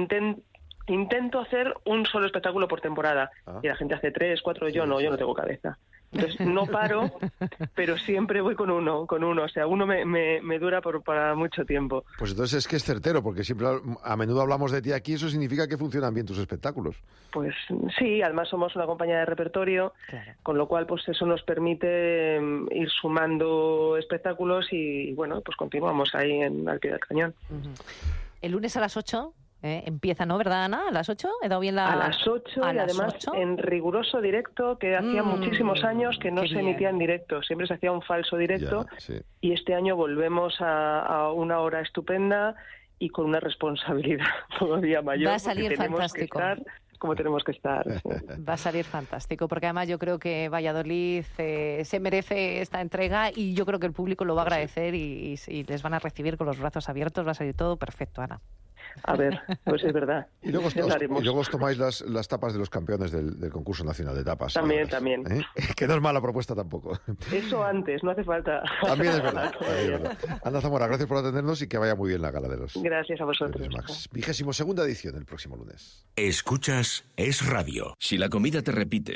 Speaker 22: intento hacer un solo espectáculo por temporada, y la gente hace 3, 4, yo no tengo cabeza. Entonces no paro, pero siempre voy con uno, o sea, uno me dura para mucho tiempo.
Speaker 2: Pues entonces es que es certero, porque siempre a menudo hablamos de ti aquí, eso significa que funcionan bien tus espectáculos.
Speaker 22: Pues sí, además somos una compañía de repertorio, con lo cual pues eso nos permite ir sumando espectáculos y bueno, pues continuamos ahí al pie del cañón.
Speaker 3: El lunes a las 8... empieza, ¿no? ¿Verdad, Ana? ¿A las 8? ¿He dado bien
Speaker 22: A las 8 y además
Speaker 3: 8?
Speaker 22: En riguroso directo, que hacía muchísimos años que no se emitía en directo. Siempre se hacía un falso directo y este año volvemos a una hora estupenda y con una responsabilidad todavía mayor.
Speaker 3: Va a salir fantástico.
Speaker 22: Como tenemos que estar.
Speaker 3: Va a salir fantástico, porque además yo creo que Valladolid se merece esta entrega y yo creo que el público lo va a agradecer y les van a recibir con los brazos abiertos. Va a salir todo perfecto, Ana.
Speaker 22: A ver, pues es verdad.
Speaker 2: Y luego os tomáis las tapas de los campeones del concurso nacional de tapas.
Speaker 22: También.
Speaker 2: Que no es mala propuesta tampoco.
Speaker 22: Eso antes, no hace falta.
Speaker 2: También es verdad. Ana Zamora, gracias por atendernos y que vaya muy bien la gala de los...
Speaker 22: Gracias a vosotros.
Speaker 2: 22ª edición el próximo lunes.
Speaker 1: Escuchas Es Radio.
Speaker 15: Si la comida te repite,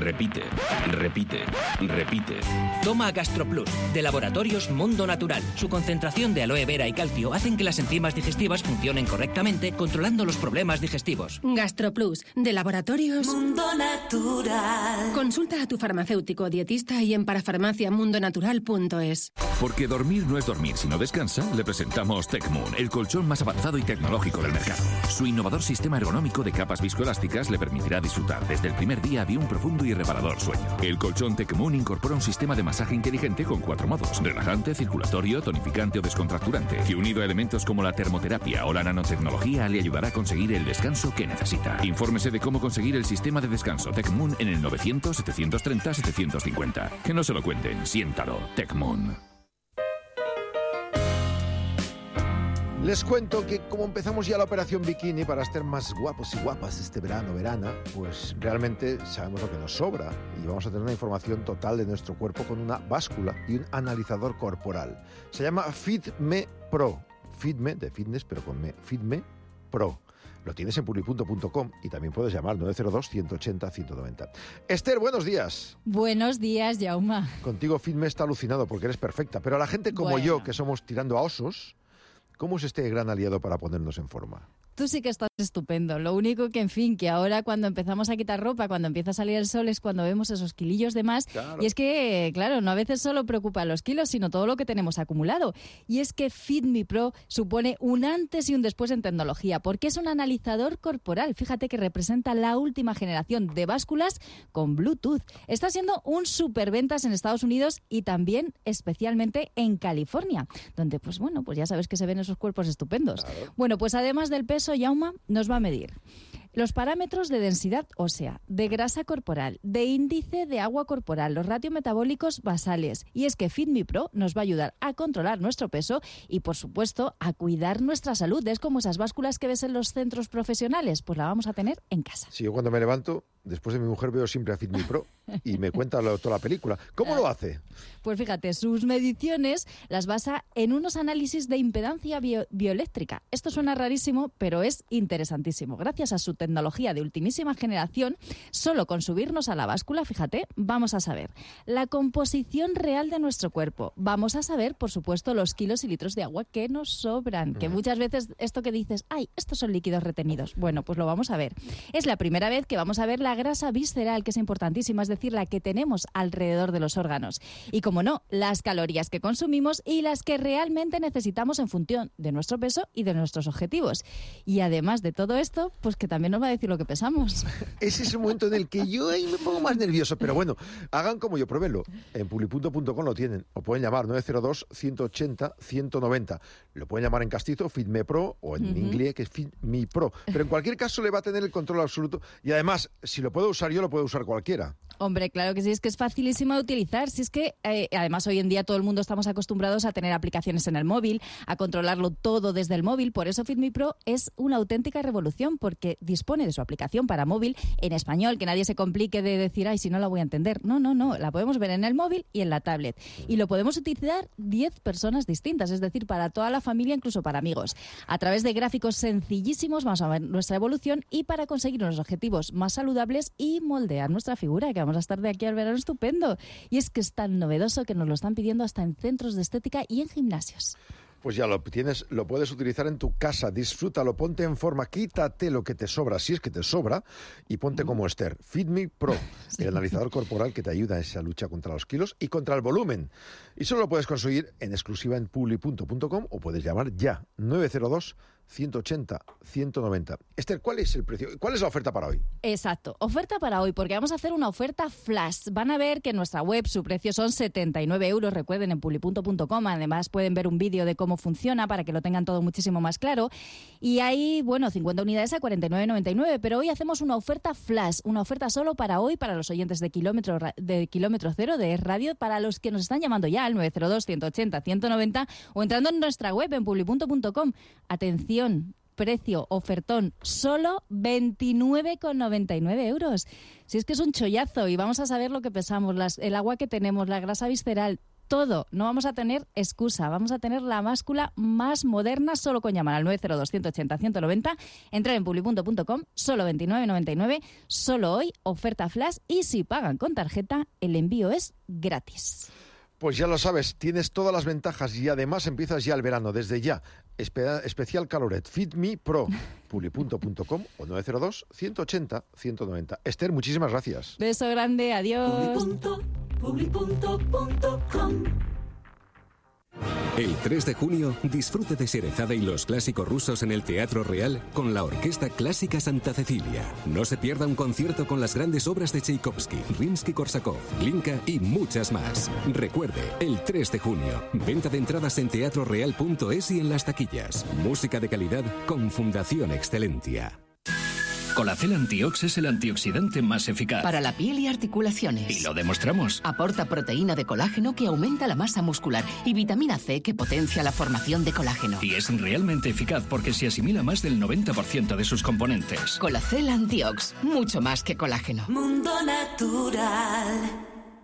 Speaker 8: Toma GastroPlus, de Laboratorios Mundo Natural. Su concentración de aloe vera y calcio hacen que las enzimas digestivas funcionen correctamente, controlando los problemas digestivos.
Speaker 9: GastroPlus, de Laboratorios
Speaker 23: Mundo Natural.
Speaker 9: Consulta a tu farmacéutico o dietista y en parafarmaciamundonatural.es.
Speaker 15: Porque dormir no es dormir si no descansa, le presentamos TecMoon, el colchón más avanzado y tecnológico del mercado. Su innovador sistema ergonómico de capas viscoelásticas le permitirá disfrutar desde el primer día de un profundo y reparador sueño. El colchón TecMoon incorpora un sistema de masaje inteligente con 4 modos: relajante, circulatorio, tonificante o descontracturante, que unido a elementos como la termoterapia o la nanotecnología le ayudará a conseguir el descanso que necesita. Infórmese de cómo conseguir el sistema de descanso TecMoon en el 900-730-750. Que no se lo cuenten, siéntalo. TecMoon.
Speaker 2: Les cuento que como empezamos ya la operación Bikini para estar más guapos y guapas este verano, pues realmente sabemos lo que nos sobra y vamos a tener una información total de nuestro cuerpo con una báscula y un analizador corporal. Se llama FitMe Pro. FitMe, de fitness, pero con me. FitMe Pro. Lo tienes en publipunto.com y también puedes llamar 902-180-190. Esther, buenos días.
Speaker 12: Buenos días, Jauma.
Speaker 2: Contigo FitMe está alucinado porque eres perfecta, pero a la gente como yo, que somos tirando a osos, ¿cómo es este gran aliado para ponernos en forma?
Speaker 12: Tú sí que estás estupendo. Lo único que, en fin, que ahora cuando empezamos a quitar ropa, cuando empieza a salir el sol, es cuando vemos esos kilillos de más. Claro. Y es que, claro, no a veces solo preocupan los kilos, sino todo lo que tenemos acumulado. Y es que FitMe Pro supone un antes y un después en tecnología, porque es un analizador corporal. Fíjate que representa la última generación de básculas con Bluetooth. Está siendo un superventas en Estados Unidos y también especialmente en California, donde, pues bueno, pues ya sabes que se ven esos cuerpos estupendos. Claro. Bueno, pues además del peso, Jauma nos va a medir los parámetros de densidad ósea, de grasa corporal, de índice de agua corporal, los ratiometabólicos basales. Y es que FitMe Pro nos va a ayudar a controlar nuestro peso y, por supuesto, a cuidar nuestra salud. Es como esas básculas que ves en los centros profesionales, pues la vamos a tener en casa.
Speaker 2: Sí, yo cuando me levanto después de mi mujer veo siempre a Fit Me Pro y me cuenta toda la película. ¿Cómo lo hace?
Speaker 12: Pues fíjate, sus mediciones las basa en unos análisis de impedancia bioeléctrica. Esto suena rarísimo, pero es interesantísimo. Gracias a su tecnología de ultimísima generación, solo con subirnos a la báscula, fíjate, vamos a saber la composición real de nuestro cuerpo. Vamos a saber, por supuesto, los kilos y litros de agua que nos sobran. Que muchas veces esto que dices, ¡ay, estos son líquidos retenidos! Bueno, pues lo vamos a ver. Es la primera vez que vamos a ver la grasa visceral, que es importantísima, es decir, la que tenemos alrededor de los órganos. Y como no, las calorías que consumimos y las que realmente necesitamos en función de nuestro peso y de nuestros objetivos. Y además de todo esto, pues que también nos va a decir lo que pesamos.
Speaker 2: Ese es el momento en el que yo ahí me pongo más nervioso, pero bueno, hagan como yo, pruébenlo. En publipunto.com lo tienen, o pueden llamar 902-180-190. Lo pueden llamar en castizo Fit Me Pro o en inglés, que es Fit Me Pro. Pero en cualquier caso le va a tener el control absoluto y además, si lo puedo usar yo, lo puede usar cualquiera.
Speaker 12: Hombre, claro que sí, es que es facilísimo de utilizar. Si es que, además, hoy en día todo el mundo estamos acostumbrados a tener aplicaciones en el móvil, a controlarlo todo desde el móvil. Por eso Fit Me Pro es una auténtica revolución, porque dispone de su aplicación para móvil en español, que nadie se complique de decir, ay, si no la voy a entender. No, la podemos ver en el móvil y en la tablet. Y lo podemos utilizar 10 personas distintas, es decir, para toda la familia, incluso para amigos. A través de gráficos sencillísimos vamos a ver nuestra evolución y para conseguir unos objetivos más saludables y moldear nuestra figura, que vamos a estar de aquí al verano estupendo. Y es que es tan novedoso que nos lo están pidiendo hasta en centros de estética y en gimnasios.
Speaker 2: Pues ya lo tienes, lo puedes utilizar en tu casa, disfrútalo, ponte en forma, quítate lo que te sobra, si es que te sobra, y ponte como Esther. Fit Me Pro, el analizador corporal que te ayuda a esa lucha contra los kilos y contra el volumen. Y solo lo puedes conseguir en exclusiva en publi.com o puedes llamar ya, 902-180-190. Esther, ¿cuál es el precio? ¿Cuál es la oferta para hoy?
Speaker 12: Exacto, oferta para hoy, porque vamos a hacer una oferta flash. Van a ver que en nuestra web su precio son 79 euros, recuerden, en publi.com. Además pueden ver un vídeo de cómo funciona para que lo tengan todo muchísimo más claro. Y hay, 50 unidades a 49,99, pero hoy hacemos una oferta flash, una oferta solo para hoy, para los oyentes de Kilómetro Cero, de Radio, para los que nos están llamando ya al 902-180-190 o entrando en nuestra web en publi.com. Atención, precio, ofertón, solo 29,99 euros. Si es que es un chollazo y vamos a saber lo que pesamos, el agua que tenemos, la grasa visceral, todo. No vamos a tener excusa, vamos a tener la báscula más moderna solo con llamar al 902-180-190, entrar en publi.com, solo 29,99, solo hoy, oferta flash, y si pagan con tarjeta, el envío es gratis.
Speaker 2: Pues ya lo sabes, tienes todas las ventajas y además empiezas ya el verano, desde ya. Especial Caloret, Fit Me Pro, publi.com o 902-180-190. Esther, muchísimas gracias.
Speaker 12: Beso grande, adiós.
Speaker 23: Publi.com.
Speaker 1: El 3 de junio, disfrute de Sherezada y los clásicos rusos en el Teatro Real con la Orquesta Clásica Santa Cecilia. No se pierda un concierto con las grandes obras de Tchaikovsky, Rimsky-Korsakov, Glinka y muchas más. Recuerde, el 3 de junio, venta de entradas en teatroreal.es y en las taquillas. Música de calidad con Fundación Excelentia.
Speaker 8: Colacel Antiox es el antioxidante más eficaz.
Speaker 10: Para la piel y articulaciones.
Speaker 8: Y lo demostramos.
Speaker 10: Aporta proteína de colágeno que aumenta la masa muscular y vitamina C que potencia la formación de colágeno.
Speaker 8: Y es realmente eficaz porque se asimila más del 90% de sus componentes.
Speaker 10: Colacel Antiox, mucho más que colágeno.
Speaker 23: Mundo Natural.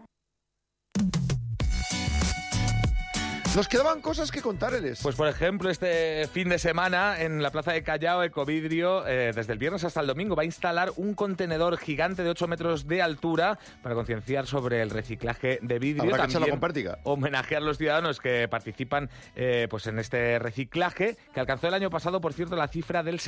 Speaker 2: Nos quedaban cosas que contarles.
Speaker 4: Pues, por ejemplo, este fin de semana en la Plaza de Callao, Ecovidrio, desde el viernes hasta el domingo, va a instalar un contenedor gigante de 8 metros de altura para concienciar sobre el reciclaje de vidrio.
Speaker 2: Habrá que
Speaker 4: también
Speaker 2: echarlo con pértiga.
Speaker 4: Homenajear a los ciudadanos que participan pues en este reciclaje, que alcanzó el año pasado, por cierto, la cifra del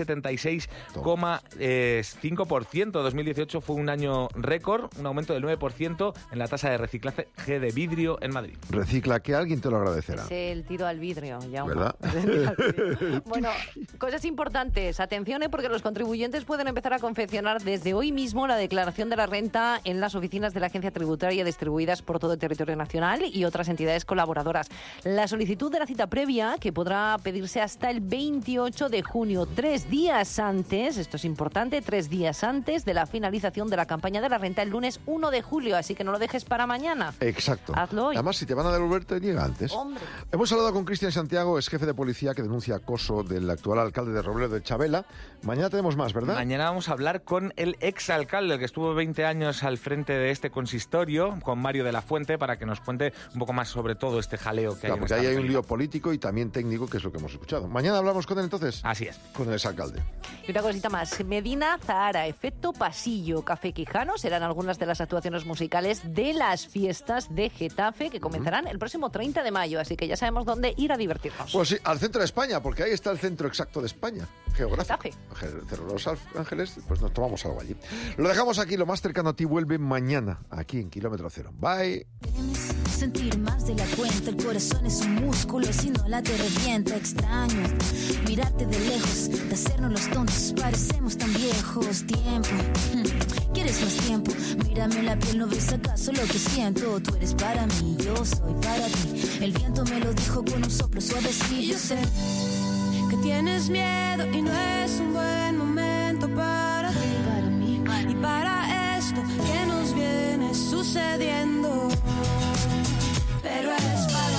Speaker 4: 76,5%. 2018 fue un año récord, un aumento del 9% en la tasa de reciclaje de vidrio en Madrid.
Speaker 2: Recicla, que alguien te lo agradecerá.
Speaker 3: Es el tiro al vidrio, ya.
Speaker 2: ¿Verdad?
Speaker 3: Bueno, cosas importantes. Atención, porque los contribuyentes pueden empezar a confeccionar desde hoy mismo la declaración de la renta en las oficinas de la Agencia Tributaria distribuidas por todo el territorio nacional y otras entidades colaboradoras. La solicitud de la cita previa, que podrá pedirse hasta el 28 de junio, 3 días antes, esto es importante, 3 días antes de la finalización de la campaña de la renta el lunes 1 de julio, así que no lo dejes para mañana.
Speaker 2: Exacto.
Speaker 3: Hazlo hoy.
Speaker 2: Además, si te van a devolver, te llega antes.
Speaker 3: Hombre.
Speaker 2: Hemos hablado con Cristian Santiago, es jefe de policía que denuncia acoso del actual alcalde de Robledo de Chabela. Mañana tenemos más, ¿verdad?
Speaker 4: Mañana vamos a hablar con el exalcalde, el que estuvo 20 años al frente de este consistorio, con Mario de la Fuente, para que nos cuente un poco más sobre todo este jaleo que hay en
Speaker 2: porque
Speaker 4: esta
Speaker 2: ahí hay un
Speaker 4: localidad.
Speaker 2: lío político y también técnico, que es lo que hemos escuchado. Mañana hablamos con él entonces.
Speaker 4: Así es.
Speaker 2: Con el exalcalde.
Speaker 3: Y una cosita más, Medina Zahara, Efecto Pasillo, Café Quijano serán algunas de las actuaciones musicales de las fiestas de Getafe que comenzarán el próximo 30 de mayo, así que ya sabemos dónde ir a divertirnos.
Speaker 2: Pues sí, al centro de España, porque ahí está el centro exacto de España, geográfico.
Speaker 3: Getafe.
Speaker 2: Cerro de los Ángeles, pues nos tomamos algo allí. Lo dejamos aquí, lo más cercano a ti vuelve mañana, aquí en Kilómetro Cero. Bye.
Speaker 11: Sentir más de la cuenta, el corazón es un músculo, si no la te revienta, extraño mirarte de lejos, de hacernos los tontos, parecemos tan viejos. Tiempo, ¿quieres más tiempo? Mírame la piel, ¿no ves acaso lo que siento? Tú eres para mí, yo soy para ti. El viento me lo dijo con un soplo suavecito.
Speaker 23: Y yo sé que tienes miedo y no es un buen momento para ti, para mí y para esto que nos viene sucediendo. Pero es para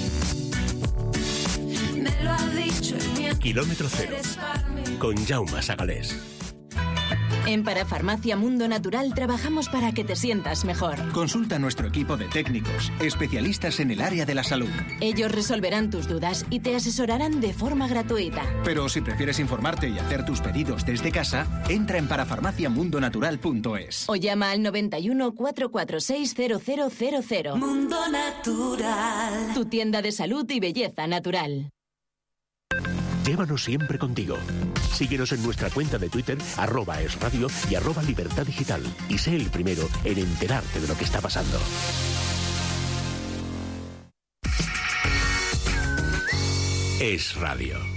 Speaker 23: mí, me lo ha dicho el viento.
Speaker 13: Kilómetro Cero, con Jaume Sagalés.
Speaker 10: En Parafarmacia Mundo Natural trabajamos para que te sientas mejor.
Speaker 14: Consulta a nuestro equipo de técnicos, especialistas en el área de la salud.
Speaker 10: Ellos resolverán tus dudas y te asesorarán de forma gratuita.
Speaker 14: Pero si prefieres informarte y hacer tus pedidos desde casa, entra en parafarmaciamundonatural.es.
Speaker 10: O llama al 91 446 0000.
Speaker 23: Mundo Natural.
Speaker 10: Tu tienda de salud y belleza natural.
Speaker 13: Llévanos siempre contigo. Síguenos en nuestra cuenta de Twitter, @esradio y @libertaddigital. Y sé el primero en enterarte de lo que está pasando. Es Radio.